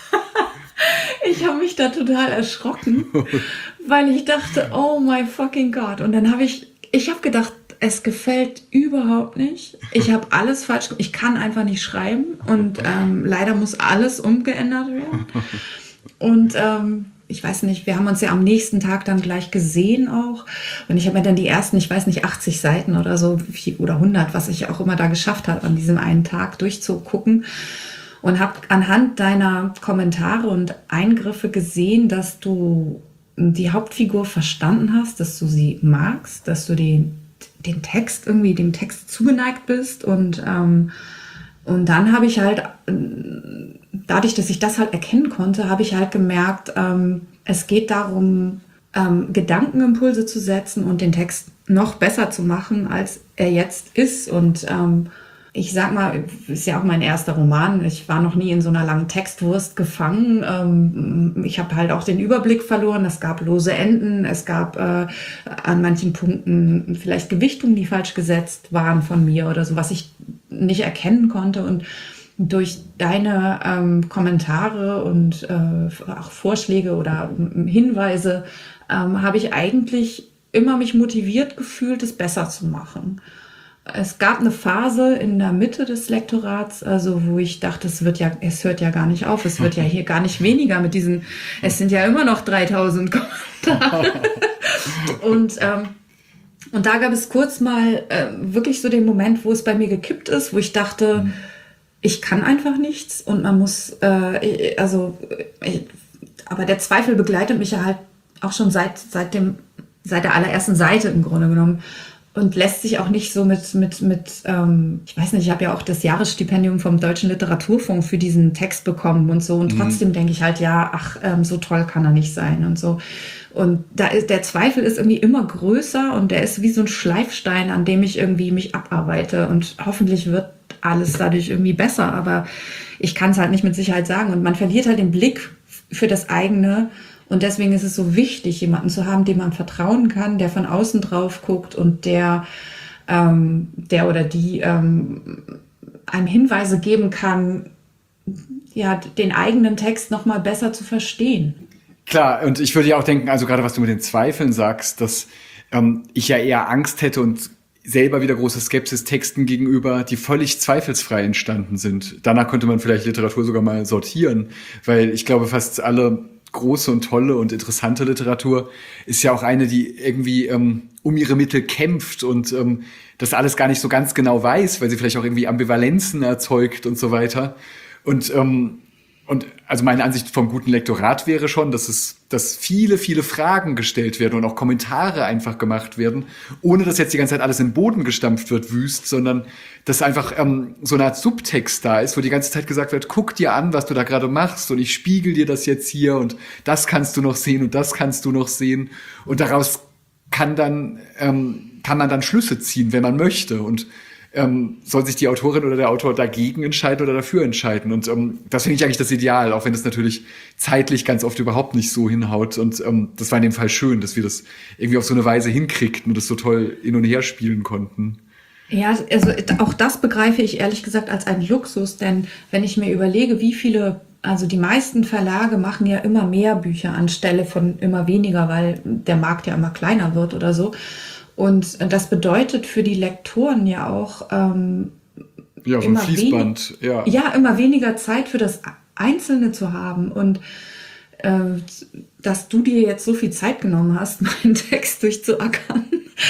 Ich habe mich da total erschrocken, weil ich dachte, oh my fucking God. Und dann habe ich... Ich habe gedacht, es gefällt überhaupt nicht. Ich habe alles falsch gemacht. Ich kann einfach nicht schreiben und ähm, leider muss alles umgeändert werden. Und ähm, ich weiß nicht, wir haben uns ja am nächsten Tag dann gleich gesehen auch. Und ich habe mir dann die ersten, ich weiß nicht, achtzig Seiten oder so oder hundert, was ich auch immer da geschafft habe, an diesem einen Tag durchzugucken. Und habe anhand deiner Kommentare und Eingriffe gesehen, dass du die Hauptfigur verstanden hast, dass du sie magst, dass du die den Text irgendwie, dem Text zugeneigt bist und, ähm, und dann habe ich halt, dadurch, dass ich das halt erkennen konnte, habe ich halt gemerkt, ähm, es geht darum, ähm, Gedankenimpulse zu setzen und den Text noch besser zu machen, als er jetzt ist. Und ähm, ich sag mal, ist ja auch mein erster Roman. Ich war noch nie in so einer langen Textwurst gefangen. Ähm, ich habe halt auch den Überblick verloren. Es gab lose Enden. Es gab äh, an manchen Punkten vielleicht Gewichtungen, die falsch gesetzt waren von mir oder so, was ich nicht erkennen konnte. Und durch deine ähm, Kommentare und äh, auch Vorschläge oder Hinweise ähm, habe ich eigentlich immer mich motiviert gefühlt, es besser zu machen. Es gab eine Phase in der Mitte des Lektorats, also wo ich dachte, es wird ja, es hört ja gar nicht auf, es wird ja hier gar nicht weniger mit diesen, es sind ja immer noch dreitausend Kommentare. und, ähm, und da gab es kurz mal äh, wirklich so den Moment, wo es bei mir gekippt ist, wo ich dachte, mhm. ich kann einfach nichts und man muss, äh, also, ich, aber der Zweifel begleitet mich ja halt auch schon seit, seit dem, seit der allerersten Seite im Grunde genommen. Und lässt sich auch nicht so mit, mit, mit ähm, ich weiß nicht, ich habe ja auch das Jahresstipendium vom Deutschen Literaturfonds für diesen Text bekommen und so. Und mhm. trotzdem denke ich halt, ja, ach, ähm, so toll kann er nicht sein und so. Und da ist, der Zweifel ist irgendwie immer größer und der ist wie so ein Schleifstein, an dem ich irgendwie mich abarbeite. Und hoffentlich wird alles dadurch irgendwie besser. Aber ich kann es halt nicht mit Sicherheit sagen. Und man verliert halt den Blick für das eigene. Und deswegen ist es so wichtig, jemanden zu haben, dem man vertrauen kann, der von außen drauf guckt und der, ähm, der oder die ähm, einem Hinweise geben kann, ja, den eigenen Text noch mal besser zu verstehen. Klar, und ich würde ja auch denken, also gerade was du mit den Zweifeln sagst, dass ähm, ich ja eher Angst hätte und selber wieder große Skepsis Texten gegenüber, die völlig zweifelsfrei entstanden sind. Danach könnte man vielleicht Literatur sogar mal sortieren, weil ich glaube, fast alle große und tolle und interessante Literatur ist ja auch eine, die irgendwie ähm, um ihre Mittel kämpft und ähm, das alles gar nicht so ganz genau weiß, weil sie vielleicht auch irgendwie Ambivalenzen erzeugt und so weiter. Und ähm, und also meine Ansicht vom guten Lektorat wäre schon, dass es, dass viele, viele Fragen gestellt werden und auch Kommentare einfach gemacht werden, ohne dass jetzt die ganze Zeit alles in den Boden gestampft wird, wüst, sondern dass einfach ähm, so eine Art Subtext da ist, wo die ganze Zeit gesagt wird, guck dir an, was du da gerade machst und ich spiegel dir das jetzt hier und das kannst du noch sehen und das kannst du noch sehen und daraus kann dann ähm, kann man dann Schlüsse ziehen, wenn man möchte und Ähm, soll sich die Autorin oder der Autor dagegen entscheiden oder dafür entscheiden. Und ähm, das finde ich eigentlich das Ideal, auch wenn das natürlich zeitlich ganz oft überhaupt nicht so hinhaut. Und ähm, das war in dem Fall schön, dass wir das irgendwie auf so eine Weise hinkriegten und das so toll hin und her spielen konnten. Ja, also auch das begreife ich ehrlich gesagt als einen Luxus, denn wenn ich mir überlege, wie viele, also die meisten Verlage machen ja immer mehr Bücher anstelle von immer weniger, weil der Markt ja immer kleiner wird oder so. Und das bedeutet für die Lektoren ja auch ähm, ja, so ein Fließband, ja. ja, immer weniger Zeit für das Einzelne zu haben. Und äh, dass du dir jetzt so viel Zeit genommen hast, meinen Text durchzuackern,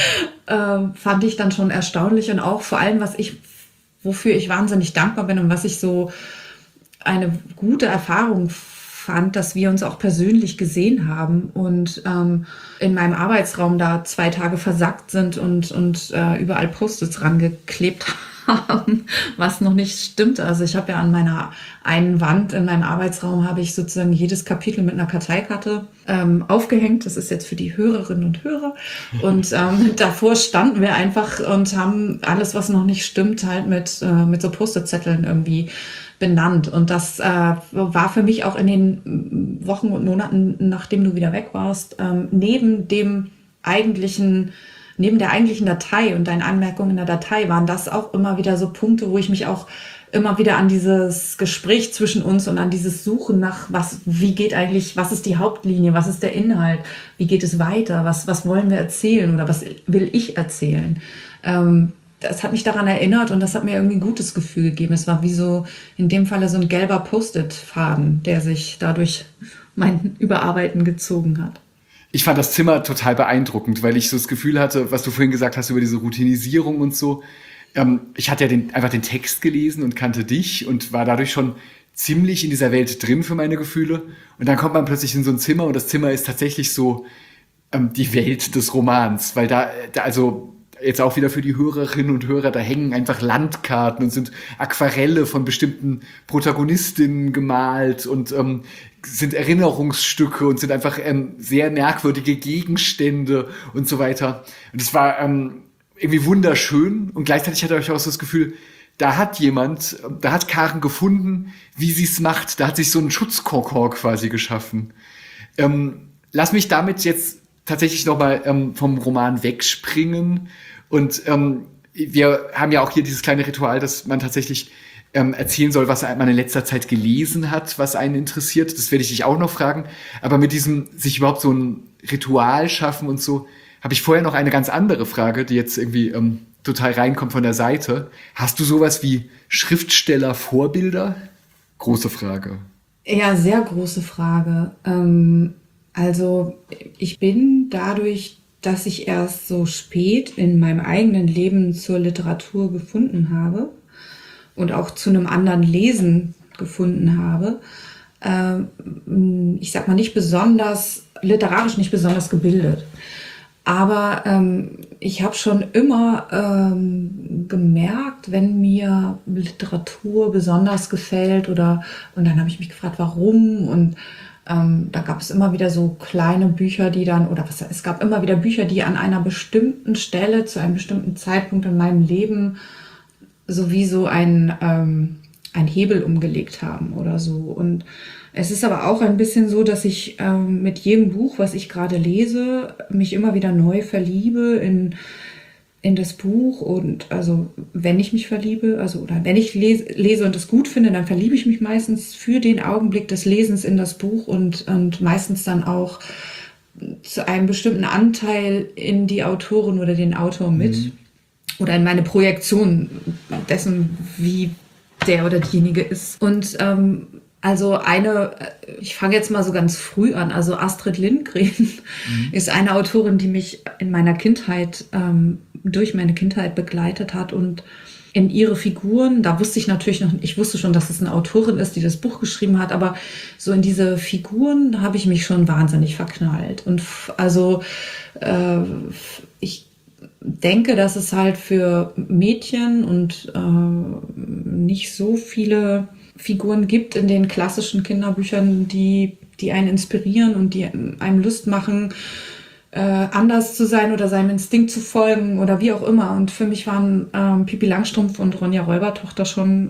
äh, fand ich dann schon erstaunlich. Und auch vor allem, was ich, wofür ich wahnsinnig dankbar bin und was ich so eine gute Erfahrung fand, dass wir uns auch persönlich gesehen haben und ähm, in meinem Arbeitsraum da zwei Tage versackt sind und, und äh, überall Post-its rangeklebt haben, was noch nicht stimmt. Also ich habe ja an meiner einen Wand in meinem Arbeitsraum habe ich sozusagen jedes Kapitel mit einer Karteikarte ähm, aufgehängt. Das ist jetzt für die Hörerinnen und Hörer. Und ähm, davor standen wir einfach und haben alles, was noch nicht stimmt, halt mit, äh, mit so Post-it-Zetteln irgendwie benannt. Und das äh, war für mich auch in den Wochen und Monaten, nachdem du wieder weg warst, ähm, neben dem eigentlichen, neben der eigentlichen Datei und deinen Anmerkungen in der Datei waren das auch immer wieder so Punkte, wo ich mich auch immer wieder an dieses Gespräch zwischen uns und an dieses Suchen nach, was, wie geht eigentlich, was ist die Hauptlinie, was ist der Inhalt, wie geht es weiter, was, was wollen wir erzählen oder was will ich erzählen, ähm, das hat mich daran erinnert und das hat mir irgendwie ein gutes Gefühl gegeben. Es war wie so, in dem Falle so ein gelber Post-it-Faden, der sich dadurch mein Überarbeiten gezogen hat. Ich fand das Zimmer total beeindruckend, weil ich so das Gefühl hatte, was du vorhin gesagt hast über diese Routinisierung und so. Ähm, ich hatte ja den, einfach den Text gelesen und kannte dich und war dadurch schon ziemlich in dieser Welt drin für meine Gefühle. Und dann kommt man plötzlich in so ein Zimmer und das Zimmer ist tatsächlich so ähm, die Welt des Romans, weil da, da also jetzt auch wieder für die Hörerinnen und Hörer, da hängen einfach Landkarten und sind Aquarelle von bestimmten Protagonistinnen gemalt und ähm, sind Erinnerungsstücke und sind einfach ähm, sehr merkwürdige Gegenstände und so weiter. Und es war ähm, irgendwie wunderschön und gleichzeitig hatte ich auch so das Gefühl, da hat jemand, da hat Karen gefunden, wie sie es macht. Da hat sich so ein Schutzkokon quasi geschaffen. Ähm, lass mich damit jetzt tatsächlich nochmal ähm, vom Roman wegspringen. Und ähm, wir haben ja auch hier dieses kleine Ritual, dass man tatsächlich ähm, erzählen soll, was man in letzter Zeit gelesen hat, was einen interessiert. Das werde ich dich auch noch fragen. Aber mit diesem sich überhaupt so ein Ritual schaffen und so, habe ich vorher noch eine ganz andere Frage, die jetzt irgendwie ähm, total reinkommt von der Seite. Hast du sowas wie Schriftstellervorbilder? Große Frage. Ja, sehr große Frage. Ähm, also ich bin dadurch, dass ich erst so spät in meinem eigenen Leben zur Literatur gefunden habe und auch zu einem anderen Lesen gefunden habe, äh, ich sag mal nicht besonders, literarisch nicht besonders gebildet. Aber ähm, ich habe schon immer ähm, gemerkt, wenn mir Literatur besonders gefällt oder und dann habe ich mich gefragt, warum und ähm, da gab es immer wieder so kleine Bücher, die dann oder was es gab immer wieder Bücher, die an einer bestimmten Stelle zu einem bestimmten Zeitpunkt in meinem Leben sowieso ein ähm, ein Hebel umgelegt haben oder so. Und es ist aber auch ein bisschen so, dass ich ähm, mit jedem Buch, was ich gerade lese, mich immer wieder neu verliebe in, in das Buch. Und also wenn ich mich verliebe, also oder wenn ich lese, lese und es gut finde, dann verliebe ich mich meistens für den Augenblick des Lesens in das Buch und, und meistens dann auch zu einem bestimmten Anteil in die Autorin oder den Autor mit. Mhm. Oder in meine Projektion dessen, wie der oder diejenige ist. Und ähm, also eine, ich fange jetzt mal so ganz früh an, also Astrid Lindgren mhm. ist eine Autorin, die mich in meiner Kindheit, ähm, durch meine Kindheit begleitet hat und in ihre Figuren, da wusste ich natürlich noch, ich wusste schon, dass es eine Autorin ist, die das Buch geschrieben hat, aber so in diese Figuren habe ich mich schon wahnsinnig verknallt. Und f- also äh, ich denke, dass es halt für Mädchen und äh, nicht so viele Figuren gibt in den klassischen Kinderbüchern, die, die einen inspirieren und die einem Lust machen, äh, anders zu sein oder seinem Instinkt zu folgen oder wie auch immer. Und für mich waren ähm, Pippi Langstrumpf und Ronja Räubertochter schon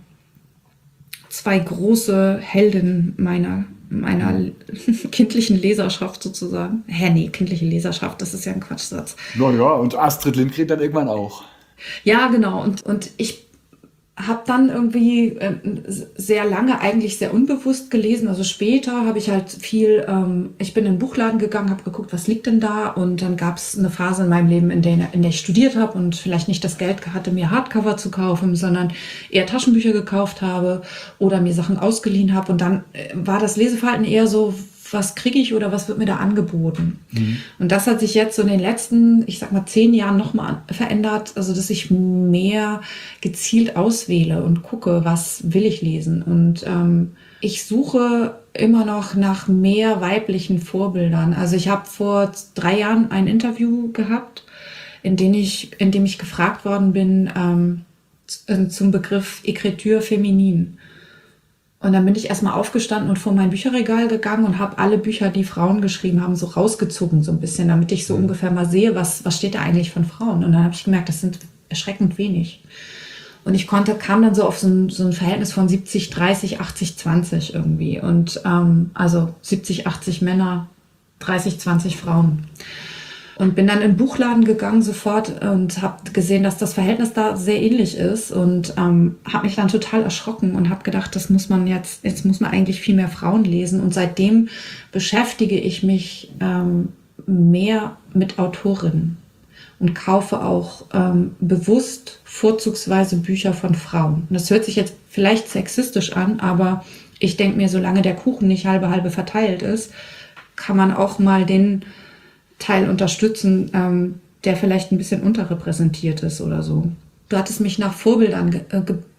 äh, zwei große Heldinnen meiner meiner kindlichen Leserschaft sozusagen. Hä, nee, kindliche Leserschaft, das ist ja ein Quatschsatz. Naja, und Astrid Lindgren dann irgendwann auch. Ja, genau. Und, und ich habe dann irgendwie äh, sehr lange eigentlich sehr unbewusst gelesen. Also später habe ich halt viel, ähm, ich bin in den Buchladen gegangen, habe geguckt, was liegt denn da? Und dann gab es eine Phase in meinem Leben, in der, in der ich studiert habe und vielleicht nicht das Geld hatte, mir Hardcover zu kaufen, sondern eher Taschenbücher gekauft habe oder mir Sachen ausgeliehen habe. Und dann äh, war das Leseverhalten eher so, was kriege ich oder was wird mir da angeboten? Mhm. Und das hat sich jetzt so in den letzten, ich sag mal, zehn Jahren nochmal verändert, also dass ich mehr gezielt auswähle und gucke, was will ich lesen. Und ähm, ich suche immer noch nach mehr weiblichen Vorbildern. Also ich habe vor drei Jahren ein Interview gehabt, in dem ich, in dem ich gefragt worden bin ähm, zum Begriff Écriture féminine. Und dann bin ich erstmal aufgestanden und vor mein Bücherregal gegangen und habe alle Bücher, die Frauen geschrieben haben, so rausgezogen so ein bisschen, damit ich so mhm. ungefähr mal sehe, was, was steht da eigentlich von Frauen. Und dann habe ich gemerkt, das sind erschreckend wenig. Und ich konnte, kam dann so auf so ein, so ein Verhältnis von siebzig, dreißig, achtzig, zwanzig irgendwie. Und ähm, also siebzig, achtzig Männer, dreißig, zwanzig Frauen. Und bin dann in den Buchladen gegangen sofort und habe gesehen, dass das Verhältnis da sehr ähnlich ist und ähm, habe mich dann total erschrocken und habe gedacht, das muss man jetzt, jetzt muss man eigentlich viel mehr Frauen lesen. Und seitdem beschäftige ich mich ähm, mehr mit Autorinnen und kaufe auch ähm, bewusst vorzugsweise Bücher von Frauen. Und das hört sich jetzt vielleicht sexistisch an, aber ich denke mir, solange der Kuchen nicht halbe halbe verteilt ist, kann man auch mal den Teil unterstützen, ähm, der vielleicht ein bisschen unterrepräsentiert ist oder so. Du hattest mich nach Vorbildern ge- äh, ge-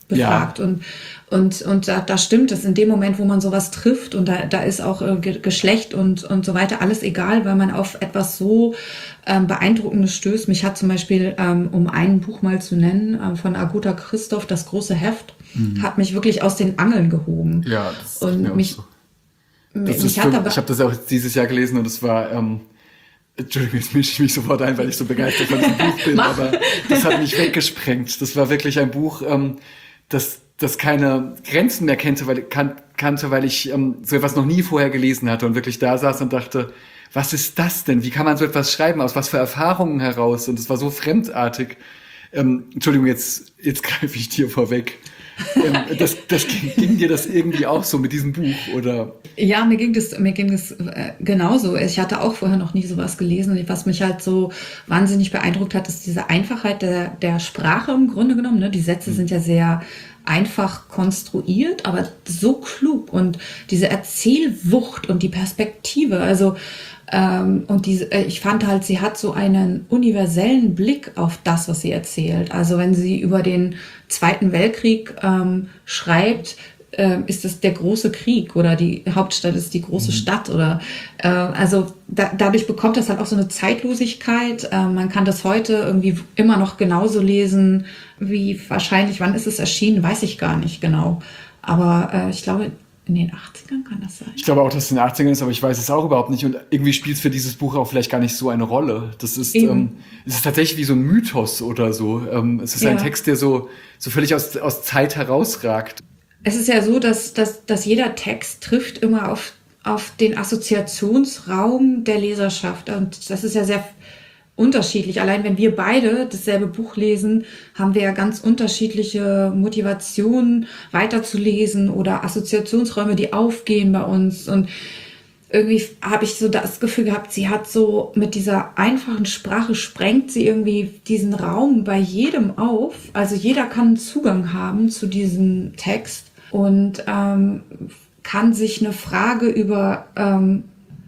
befragt. Ja. Und, und, und da, da stimmt es in dem Moment, wo man sowas trifft und da, da ist auch äh, Geschlecht und, und so weiter alles egal, weil man auf etwas so ähm, Beeindruckendes stößt. Mich hat zum Beispiel, ähm, um ein Buch mal zu nennen, ähm, von Aguta Christoph, Das große Heft, mhm. hat mich wirklich aus den Angeln gehoben. Ja, das ist und mir mich, auch so. Das mich ist hat für, aber, ich habe das auch dieses Jahr gelesen und es war... Ähm, Entschuldigung, jetzt mische ich mich sofort ein, weil ich so begeistert von diesem Buch bin, aber das hat mich weggesprengt. Das war wirklich ein Buch, ähm, das, das keine Grenzen mehr kannte, weil, kan- kannte, weil ich ähm, so etwas noch nie vorher gelesen hatte und wirklich da saß und dachte, was ist das denn? Wie kann man so etwas schreiben? Aus was für Erfahrungen heraus? Und es war so fremdartig. Ähm, Entschuldigung, jetzt, jetzt greife ich dir vorweg. ähm, das, das ging, ging dir das irgendwie auch so mit diesem Buch, oder? Ja, mir ging das, mir ging das äh, genauso. Ich hatte auch vorher noch nie sowas gelesen. Und was mich halt so wahnsinnig beeindruckt hat, ist diese Einfachheit der, der Sprache im Grunde genommen. Ne? Die Sätze sind ja sehr einfach konstruiert, aber so klug. Und diese Erzählwucht und die Perspektive, also ähm, und diese, äh, ich fand halt, sie hat so einen universellen Blick auf das, was sie erzählt. Also wenn sie über den Zweiten Weltkrieg ähm, schreibt, äh, ist es der große Krieg oder die Hauptstadt ist die große mhm. Stadt oder äh, also da, dadurch bekommt das halt auch so eine Zeitlosigkeit. Äh, man kann das heute irgendwie immer noch genauso lesen wie wahrscheinlich, wann ist es erschienen, weiß ich gar nicht genau. Aber äh, ich glaube, in den achtzigern kann das sein. Ich glaube auch, dass es in den achtzigern ist, aber ich weiß es auch überhaupt nicht. Und irgendwie spielt es für dieses Buch auch vielleicht gar nicht so eine Rolle. Das ist, ähm, es ist tatsächlich wie so ein Mythos oder so. Ähm, es ist ja. ein Text, der so, so völlig aus, aus Zeit herausragt. Es ist ja so, dass, dass, dass jeder Text trifft immer auf, auf den Assoziationsraum der Leserschaft. Und das ist ja sehr unterschiedlich. Allein wenn wir beide dasselbe Buch lesen, haben wir ja ganz unterschiedliche Motivationen weiterzulesen oder Assoziationsräume, die aufgehen bei uns. Und irgendwie habe ich so das Gefühl gehabt, sie hat so mit dieser einfachen Sprache sprengt sie irgendwie diesen Raum bei jedem auf. Also jeder kann Zugang haben zu diesem Text und ähm, kann sich eine Frage über ähm,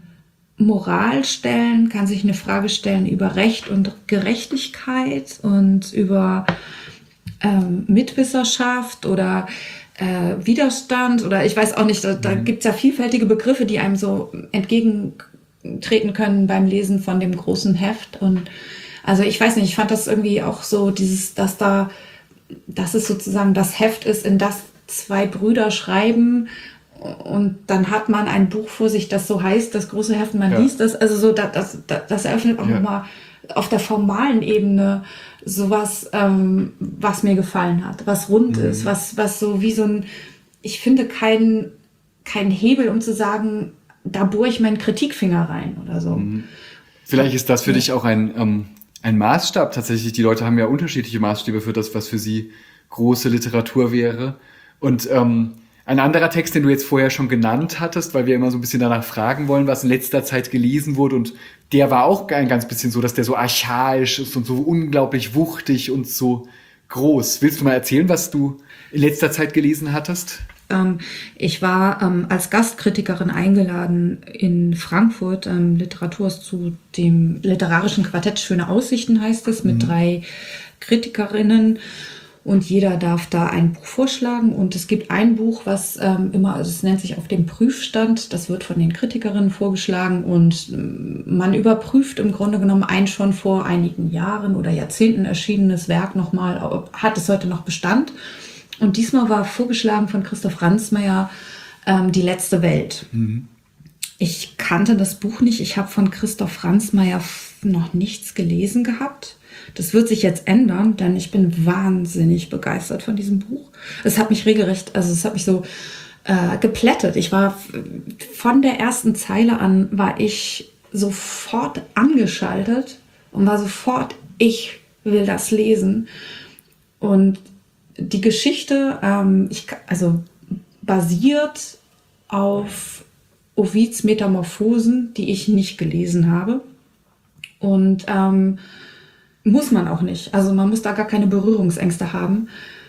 Moral stellen, kann sich eine Frage stellen über Recht und Gerechtigkeit und über ähm, Mitwisserschaft oder äh, Widerstand oder ich weiß auch nicht, da, da gibt es ja vielfältige Begriffe, die einem so entgegentreten können beim Lesen von dem großen Heft. Und also ich weiß nicht, ich fand das irgendwie auch so, dieses, dass da, dass es sozusagen das Heft ist, in das zwei Brüder schreiben. Und dann hat man ein Buch vor sich, das so heißt, das große Heft, man ja. liest das. Also so, das, das, das eröffnet auch ja. nochmal auf der formalen Ebene sowas, ähm, was mir gefallen hat, was rund mhm. ist, was, was so wie so ein, ich finde keinen kein Hebel, um zu sagen, da bohre ich meinen Kritikfinger rein oder so. Mhm. Vielleicht ist das für ja. dich auch ein, ähm, ein Maßstab tatsächlich. Die Leute haben ja unterschiedliche Maßstäbe für das, was für sie große Literatur wäre. Und ähm, ein anderer Text, den du jetzt vorher schon genannt hattest, weil wir immer so ein bisschen danach fragen wollen, was in letzter Zeit gelesen wurde, und der war auch ein ganz bisschen so, dass der so archaisch ist und so unglaublich wuchtig und so groß. Willst du mal erzählen, was du in letzter Zeit gelesen hattest? Ähm, ich war ähm, als Gastkritikerin eingeladen in Frankfurt, ähm, Literaturhaus, zu dem literarischen Quartett Schöne Aussichten heißt es, mit mhm. drei Kritikerinnen. Und jeder darf da ein Buch vorschlagen. Und es gibt ein Buch, was ähm, immer, also es nennt sich Auf dem Prüfstand. Das wird von den Kritikerinnen vorgeschlagen. Und ähm, man überprüft im Grunde genommen ein schon vor einigen Jahren oder Jahrzehnten erschienenes Werk nochmal, ob, hat es heute noch Bestand. Und diesmal war vorgeschlagen von Christoph Ransmayr ähm, Die letzte Welt. Mhm. Ich kannte das Buch nicht. Ich habe von Christoph Ransmayr noch nichts gelesen gehabt. Das wird sich jetzt ändern, denn ich bin wahnsinnig begeistert von diesem Buch. Es hat mich regelrecht, also es hat mich so äh, geplättet. Ich war von der ersten Zeile an, war ich sofort angeschaltet und war sofort, ich will das lesen. Und die Geschichte, ähm, ich, also basiert auf Ovids Metamorphosen, die ich nicht gelesen habe. Und ähm, muss man auch nicht. Also man muss da gar keine Berührungsängste haben.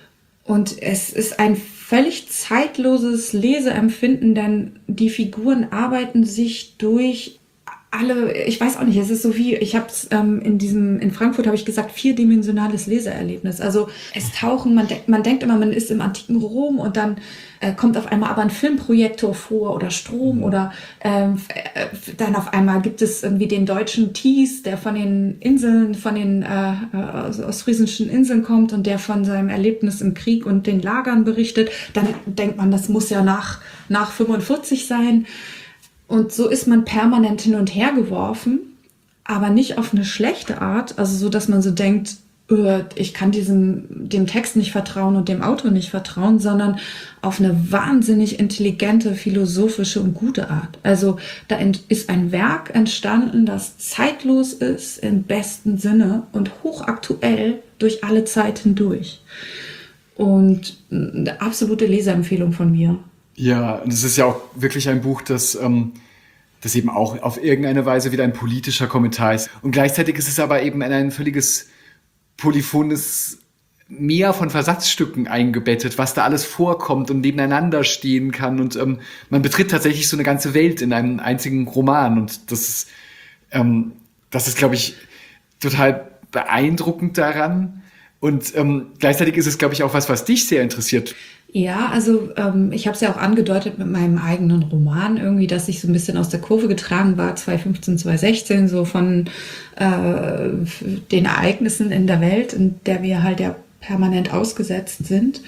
Und es ist ein völlig zeitloses Leseempfinden, denn die Figuren arbeiten sich durch alle, ich weiß auch nicht, es ist so wie, ich habe es ähm, in diesem, in Frankfurt habe ich gesagt, vierdimensionales Leseerlebnis. Also es tauchen, man, de- man denkt immer, man ist im antiken Rom und dann äh, kommt auf einmal aber ein Filmprojektor vor oder Strom mhm. oder ähm, äh, dann auf einmal gibt es irgendwie den deutschen Thies, der von den Inseln, von den äh, aus, ostfriesischen Inseln kommt und der von seinem Erlebnis im Krieg und den Lagern berichtet. Dann denkt man, das muss ja nach, nach fünfundvierzig sein. Und so ist man permanent hin und her geworfen, aber nicht auf eine schlechte Art, also so, dass man so denkt, ich kann diesem, dem Text nicht vertrauen und dem Autor nicht vertrauen, sondern auf eine wahnsinnig intelligente, philosophische und gute Art. Also da ist ein Werk entstanden, das zeitlos ist im besten Sinne und hochaktuell durch alle Zeit hindurch. Und eine absolute Leseempfehlung von mir. Ja, und es ist ja auch wirklich ein Buch, das, ähm, das eben auch auf irgendeine Weise wieder ein politischer Kommentar ist. Und gleichzeitig ist es aber eben in ein völliges polyphones Meer von Versatzstücken eingebettet, was da alles vorkommt und nebeneinander stehen kann. Und ähm, man betritt tatsächlich so eine ganze Welt in einem einzigen Roman. Und das ist, ähm, das ist, glaube ich, total beeindruckend daran. Und ähm, gleichzeitig ist es, glaube ich, auch was, was dich sehr interessiert. Ja, also ähm, ich habe es ja auch angedeutet mit meinem eigenen Roman irgendwie, dass ich so ein bisschen aus der Kurve getragen war, zwanzig fünfzehn, zwanzig sechzehn, so von äh, den Ereignissen in der Welt, in der wir halt ja permanent ausgesetzt sind.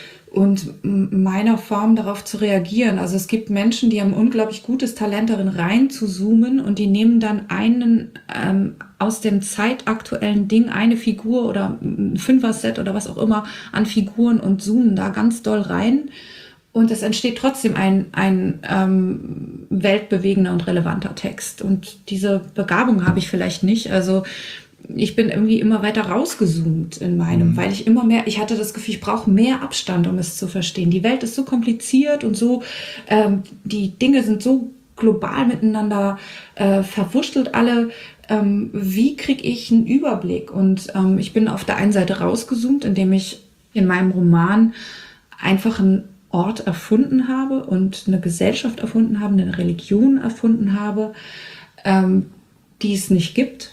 Und meiner Form darauf zu reagieren. Also es gibt Menschen, die haben unglaublich gutes Talent darin, rein zu zoomen und die nehmen dann einen ähm, aus dem zeitaktuellen Ding, eine Figur oder ein Fünfer-Set oder was auch immer an Figuren und zoomen da ganz doll rein. Und es entsteht trotzdem ein, ein ähm, weltbewegender und relevanter Text. Und diese Begabung habe ich vielleicht nicht. Also ich bin irgendwie immer weiter rausgezoomt in meinem, mhm. weil ich immer mehr, ich hatte das Gefühl, ich brauche mehr Abstand, um es zu verstehen. Die Welt ist so kompliziert und so, ähm, die Dinge sind so global miteinander äh, verwurschtelt alle. Ähm, wie kriege ich einen Überblick? Und ähm, ich bin auf der einen Seite rausgezoomt, indem ich in meinem Roman einfach einen Ort erfunden habe und eine Gesellschaft erfunden habe, eine Religion erfunden habe, ähm, die es nicht gibt.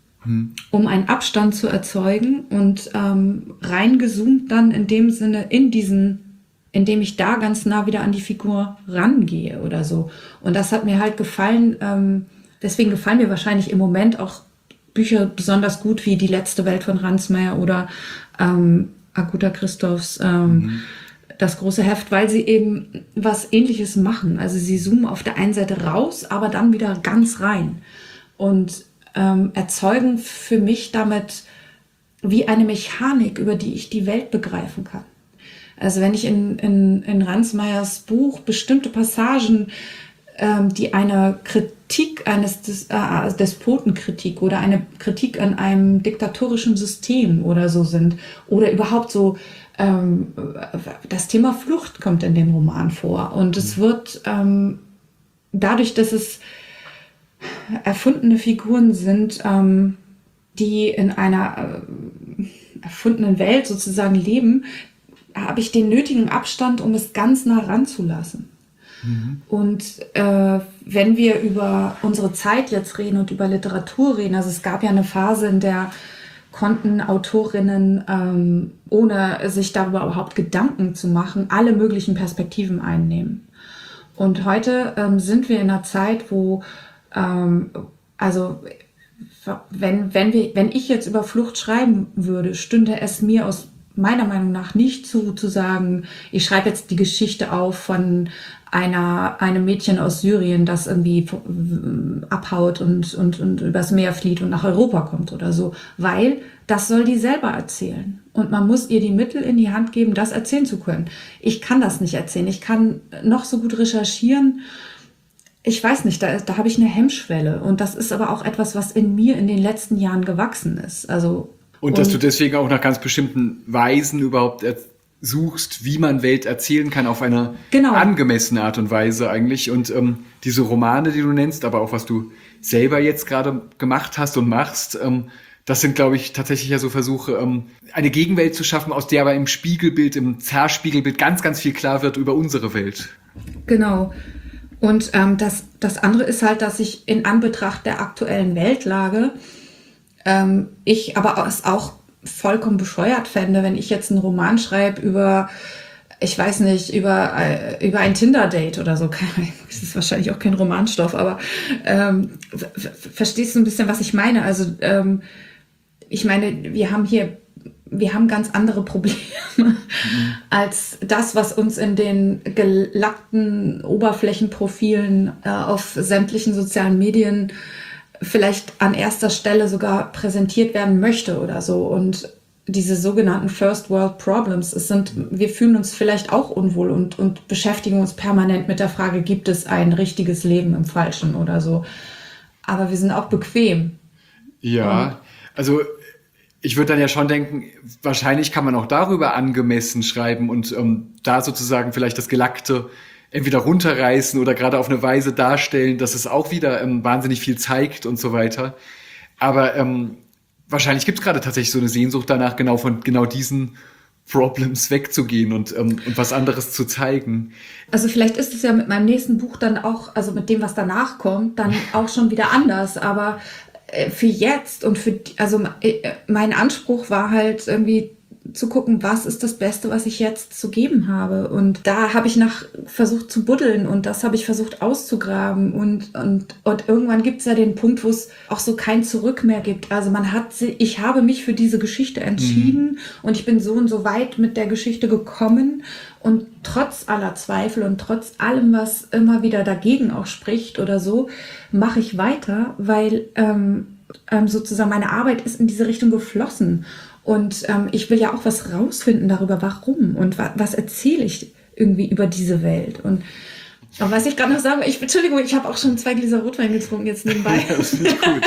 Um einen Abstand zu erzeugen und ähm, reingezoomt dann in dem Sinne in diesen, indem ich da ganz nah wieder an die Figur rangehe oder so. Und das hat mir halt gefallen, ähm, deswegen gefallen mir wahrscheinlich im Moment auch Bücher besonders gut wie Die letzte Welt von Ransmayr oder ähm, Aguta Christophs ähm, mhm. Das große Heft, weil sie eben was Ähnliches machen. Also sie zoomen auf der einen Seite raus, aber dann wieder ganz rein. Und Ähm, erzeugen für mich damit wie eine Mechanik, über die ich die Welt begreifen kann. Also wenn ich in, in, in Ransmayrs Buch bestimmte Passagen, ähm, die eine Kritik eines Des, äh, Despotenkritik oder eine Kritik an einem diktatorischen System oder so sind oder überhaupt so, ähm, das Thema Flucht kommt in dem Roman vor und es wird ähm, dadurch, dass es erfundene Figuren sind, ähm, die in einer äh, erfundenen Welt sozusagen leben, habe ich den nötigen Abstand, um es ganz nah ranzulassen. Mhm. Und äh, wenn wir über unsere Zeit jetzt reden und über Literatur reden, also es gab ja eine Phase, in der konnten Autorinnen, ähm, ohne sich darüber überhaupt Gedanken zu machen, alle möglichen Perspektiven einnehmen. Und heute ähm, sind wir in einer Zeit, wo also wenn, wenn, wir, wenn ich jetzt über Flucht schreiben würde, stünde es mir aus meiner Meinung nach nicht zu, zu sagen, ich schreibe jetzt die Geschichte auf von einer, einem Mädchen aus Syrien, das irgendwie abhaut und, und, und übers Meer flieht und nach Europa kommt oder so, weil das soll die selber erzählen. Und man muss ihr die Mittel in die Hand geben, das erzählen zu können. Ich kann das nicht erzählen. Ich kann noch so gut recherchieren. Ich weiß nicht, da, da habe ich eine Hemmschwelle. Und das ist aber auch etwas, was in mir in den letzten Jahren gewachsen ist. Also, und, und dass du deswegen auch nach ganz bestimmten Weisen überhaupt er- suchst, wie man Welt erzählen kann, auf eine genau. angemessene Art und Weise eigentlich. Und ähm, diese Romane, die du nennst, aber auch was du selber jetzt gerade gemacht hast und machst, ähm, das sind, glaube ich, tatsächlich ja so Versuche, ähm, eine Gegenwelt zu schaffen, aus der aber im Spiegelbild, im Zerspiegelbild ganz, ganz viel klar wird über unsere Welt. Genau. Und ähm, das, das andere ist halt, dass ich in Anbetracht der aktuellen Weltlage, ähm, ich aber es auch vollkommen bescheuert fände, wenn ich jetzt einen Roman schreibe über, ich weiß nicht, über, äh, über ein Tinder-Date oder so. Das ist wahrscheinlich auch kein Romanstoff, aber ähm, verstehst du ein bisschen, was ich meine? Also ähm, ich meine, wir haben hier, wir haben ganz andere Probleme mhm. als das, was uns in den gelackten Oberflächenprofilen äh, auf sämtlichen sozialen Medien vielleicht an erster Stelle sogar präsentiert werden möchte oder so. Und diese sogenannten First World Problems, es sind, wir fühlen uns vielleicht auch unwohl und, und beschäftigen uns permanent mit der Frage, gibt es ein richtiges Leben im Falschen oder so. Aber wir sind auch bequem. Ja, und also ich würde dann ja schon denken, wahrscheinlich kann man auch darüber angemessen schreiben und ähm, da sozusagen vielleicht das Gelackte entweder runterreißen oder gerade auf eine Weise darstellen, dass es auch wieder ähm, wahnsinnig viel zeigt und so weiter. Aber ähm, wahrscheinlich gibt es gerade tatsächlich so eine Sehnsucht danach, genau von genau diesen Problems wegzugehen und, ähm, und was anderes zu zeigen. Also vielleicht ist es ja mit meinem nächsten Buch dann auch, also mit dem, was danach kommt, dann auch schon wieder anders. Aber äh, für jetzt und für, also äh, mein Anspruch war halt irgendwie zu gucken, was ist das Beste, was ich jetzt zu geben habe. Und da habe ich nach versucht zu buddeln und das habe ich versucht auszugraben. Und, und, und irgendwann gibt es ja den Punkt, wo es auch so kein Zurück mehr gibt. Also man hat, ich habe mich für diese Geschichte entschieden mhm. und ich bin so und so weit mit der Geschichte gekommen. Und trotz aller Zweifel und trotz allem, was immer wieder dagegen auch spricht oder so, mache ich weiter, weil ähm, ähm, sozusagen meine Arbeit ist in diese Richtung geflossen. Und ähm, ich will ja auch was rausfinden darüber, warum und wa- was erzähle ich irgendwie über diese Welt. Und aber was ich gerade noch sagen will, ich, Entschuldigung, ich habe auch schon zwei Gläser Rotwein getrunken jetzt nebenbei. Ja, das finde ich gut.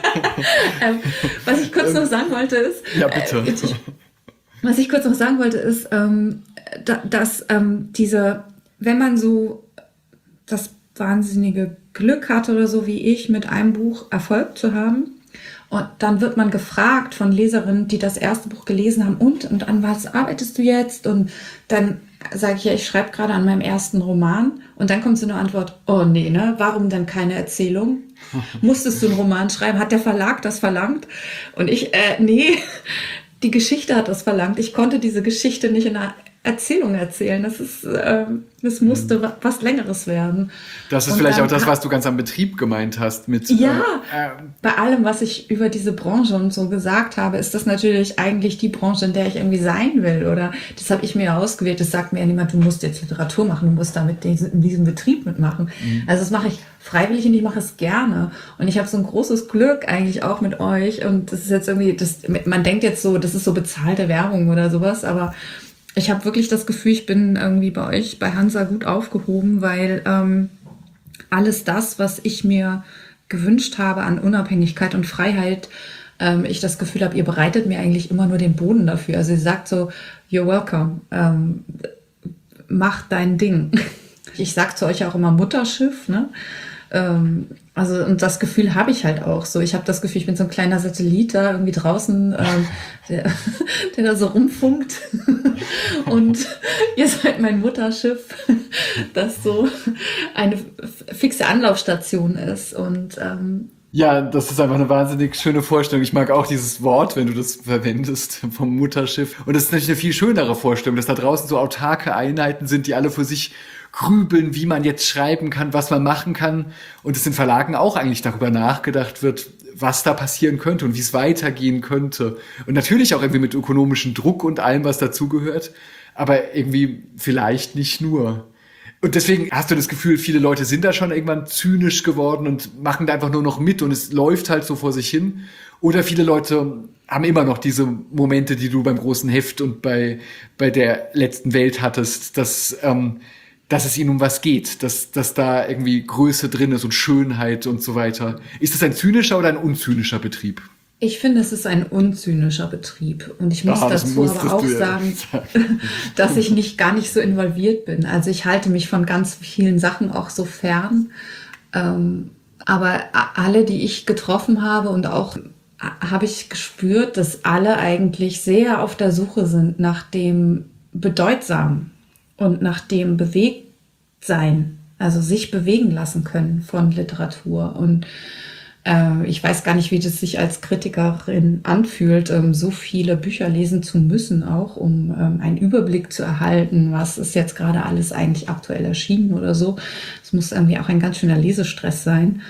ähm, was ich kurz ähm, noch sagen wollte ist, ja, bitte. Äh, ich, was ich kurz noch sagen wollte ist, ähm, da, dass ähm, diese, wenn man so das wahnsinnige Glück hatte oder so wie ich, mit einem Buch Erfolg zu haben, und dann wird man gefragt von Leserinnen, die das erste Buch gelesen haben, und, und an was arbeitest du jetzt? Und dann sage ich, ja, ich schreibe gerade an meinem ersten Roman. Und dann kommt so eine Antwort, oh nee, ne? Warum denn keine Erzählung? Musstest du einen Roman schreiben? Hat der Verlag das verlangt? Und ich, äh, nee, die Geschichte hat das verlangt. Ich konnte diese Geschichte nicht in einer Erzählung erzählen. Das ist, ähm, das musste mhm. was Längeres werden. Das ist und vielleicht auch das, was du ganz am Betrieb gemeint hast. Mit, ja, äh, bei allem, was ich über diese Branche und so gesagt habe, ist das natürlich eigentlich die Branche, in der ich irgendwie sein will. Oder das habe ich mir ja ausgewählt. Das sagt mir ja niemand, du musst jetzt Literatur machen, du musst da mit diesen, in diesem Betrieb mitmachen. Mhm. Also das mache ich freiwillig und ich mache es gerne. Und ich habe so ein großes Glück eigentlich auch mit euch. Und das ist jetzt irgendwie, das, man denkt jetzt so, das ist so bezahlte Werbung oder sowas, aber ich habe wirklich das Gefühl, ich bin irgendwie bei euch, bei Hansa, gut aufgehoben, weil ähm, alles das, was ich mir gewünscht habe an Unabhängigkeit und Freiheit, ähm, ich das Gefühl habe, ihr bereitet mir eigentlich immer nur den Boden dafür. Also ihr sagt so, you're welcome, ähm, mach dein Ding. Ich sage zu euch auch immer Mutterschiff, ne? Ähm, also und das Gefühl habe ich halt auch so. Ich habe das Gefühl, ich bin so ein kleiner Satellit da irgendwie draußen, ähm, der, der da so rumfunkt. Und ihr seid mein Mutterschiff, das so eine fixe Anlaufstation ist. Und ähm, ja, das ist einfach eine wahnsinnig schöne Vorstellung. Ich mag auch dieses Wort, wenn du das verwendest, vom Mutterschiff. Und das ist natürlich eine viel schönere Vorstellung, dass da draußen so autarke Einheiten sind, die alle für sich grübeln, wie man jetzt schreiben kann, was man machen kann. Und es in Verlagen auch eigentlich darüber nachgedacht wird, was da passieren könnte und wie es weitergehen könnte. Und natürlich auch irgendwie mit ökonomischem Druck und allem, was dazugehört. Aber irgendwie vielleicht nicht nur. Und deswegen hast du das Gefühl, viele Leute sind da schon irgendwann zynisch geworden und machen da einfach nur noch mit und es läuft halt so vor sich hin. Oder viele Leute haben immer noch diese Momente, die du beim großen Heft und bei, bei der letzten Welt hattest, dass, ähm, dass es ihnen um was geht, dass, dass da irgendwie Größe drin ist und Schönheit und so weiter. Ist das ein zynischer oder ein unzynischer Betrieb? Ich finde, es ist ein unzynischer Betrieb. Und ich muss ah, dazu aber auch sagen, dass ich nicht gar nicht so involviert bin. Also ich halte mich von ganz vielen Sachen auch so fern. Ähm, aber alle, die ich getroffen habe und auch habe ich gespürt, dass alle eigentlich sehr auf der Suche sind nach dem Bedeutsamen und nach dem Bewegtsein. Also sich bewegen lassen können von Literatur. Und äh, ich weiß gar nicht, wie das sich als Kritikerin anfühlt, ähm, so viele Bücher lesen zu müssen, auch um ähm, einen Überblick zu erhalten, was ist jetzt gerade alles eigentlich aktuell erschienen oder so. Es muss irgendwie auch ein ganz schöner Lesestress sein.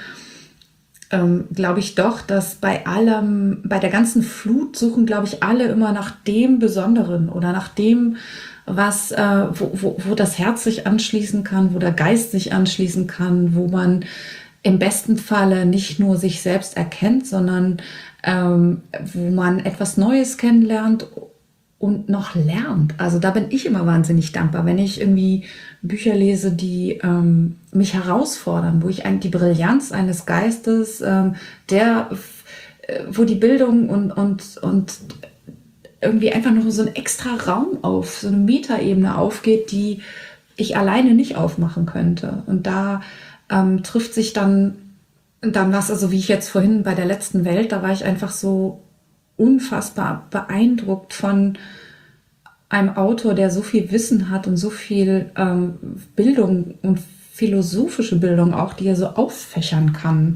Ähm, glaube ich doch, dass bei allem, bei der ganzen Flut suchen, glaube ich, alle immer nach dem Besonderen oder nach dem, was, äh, wo, wo, wo das Herz sich anschließen kann, wo der Geist sich anschließen kann, wo man im besten Falle nicht nur sich selbst erkennt, sondern ähm, wo man etwas Neues kennenlernt und noch lernt. Also da bin ich immer wahnsinnig dankbar, wenn ich irgendwie Bücher lese, die ähm, mich herausfordern, wo ich eigentlich die Brillanz eines Geistes, ähm, der, äh, wo die Bildung und, und, und irgendwie einfach noch so ein extra Raum auf, so eine Metaebene aufgeht, die ich alleine nicht aufmachen könnte. Und da ähm, trifft sich dann, dann was, also wie ich jetzt vorhin bei der letzten Welt, da war ich einfach so unfassbar beeindruckt von einem Autor, der so viel Wissen hat und so viel ähm, Bildung und philosophische Bildung auch, die er so auffächern kann.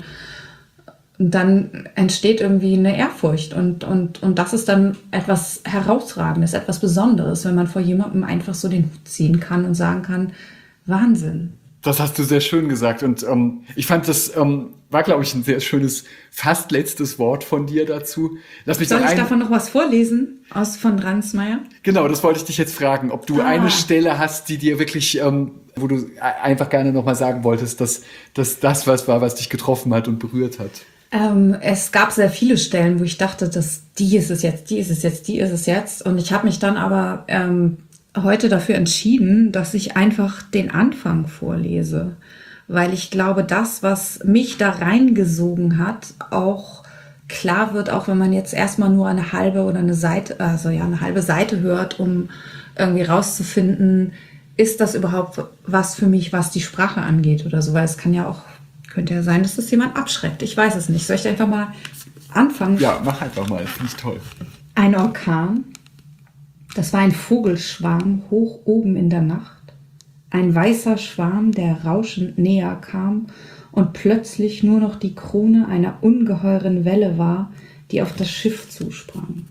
Und dann entsteht irgendwie eine Ehrfurcht und, und, und das ist dann etwas Herausragendes, etwas Besonderes, wenn man vor jemandem einfach so den Hut ziehen kann und sagen kann, Wahnsinn. Das hast du sehr schön gesagt und ähm, ich fand, das ähm, war, glaube ich, ein sehr schönes, fast letztes Wort von dir dazu. Lass mich Soll noch ich ein... davon noch was vorlesen aus von Ransmayr? Genau, das wollte ich dich jetzt fragen, ob du ah. eine Stelle hast, die dir wirklich, ähm, wo du einfach gerne nochmal sagen wolltest, dass, dass das was war, was dich getroffen hat und berührt hat. Ähm, es gab sehr viele Stellen, wo ich dachte, dass die ist es jetzt, die ist es jetzt, die ist es jetzt. Und ich habe mich dann aber ähm, heute dafür entschieden, dass ich einfach den Anfang vorlese. Weil ich glaube, das, was mich da reingesogen hat, auch klar wird, auch wenn man jetzt erstmal nur eine halbe oder eine Seite, also ja, eine halbe Seite hört, um irgendwie rauszufinden, ist das überhaupt was für mich, was die Sprache angeht oder so. Weil es kann ja auch, könnte ja sein, dass das jemand abschreckt. Ich weiß es nicht. Soll ich einfach mal anfangen? Ja, mach einfach mal. Finde ich toll. Ein Orkan. Das war ein Vogelschwarm hoch oben in der Nacht. Ein weißer Schwarm, der rauschend näher kam und plötzlich nur noch die Krone einer ungeheuren Welle war, die auf das Schiff zusprang.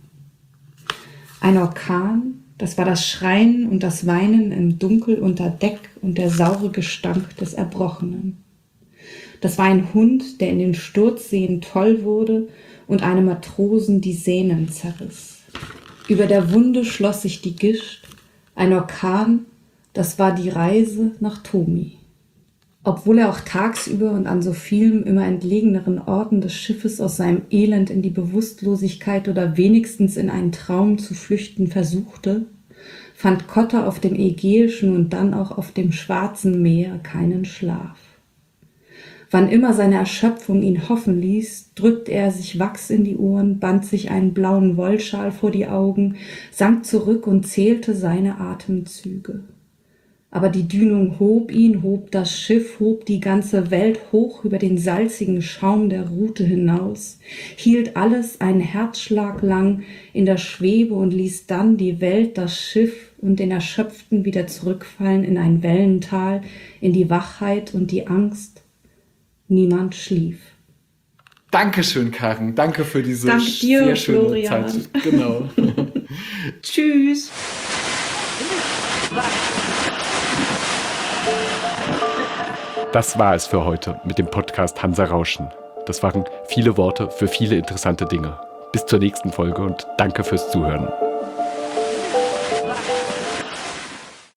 Ein Orkan, das war das Schreien und das Weinen im Dunkel unter Deck und der saure Gestank des Erbrochenen. Das war ein Hund, der in den Sturzseen toll wurde und einem Matrosen die Sehnen zerriss. Über der Wunde schloss sich die Gischt, ein Orkan, das war die Reise nach Tomi. Obwohl er auch tagsüber und an so vielen immer entlegeneren Orten des Schiffes aus seinem Elend in die Bewusstlosigkeit oder wenigstens in einen Traum zu flüchten versuchte, fand Kotter auf dem Ägäischen und dann auch auf dem Schwarzen Meer keinen Schlaf. Wann immer seine Erschöpfung ihn hoffen ließ, drückte er sich Wachs in die Ohren, band sich einen blauen Wollschal vor die Augen, sank zurück und zählte seine Atemzüge. Aber die Dünung hob ihn, hob das Schiff, hob die ganze Welt hoch über den salzigen Schaum der Rute hinaus, hielt alles einen Herzschlag lang in der Schwebe und ließ dann die Welt, das Schiff und den Erschöpften wieder zurückfallen in ein Wellental, in die Wachheit und die Angst. Niemand schlief. Dankeschön, Karin. Danke für diese Dank dir, sehr schöne Florian. Zeit. Genau. Tschüss. Das war es für heute mit dem Podcast Hansa Rauschen. Das waren viele Worte für viele interessante Dinge. Bis zur nächsten Folge und danke fürs Zuhören.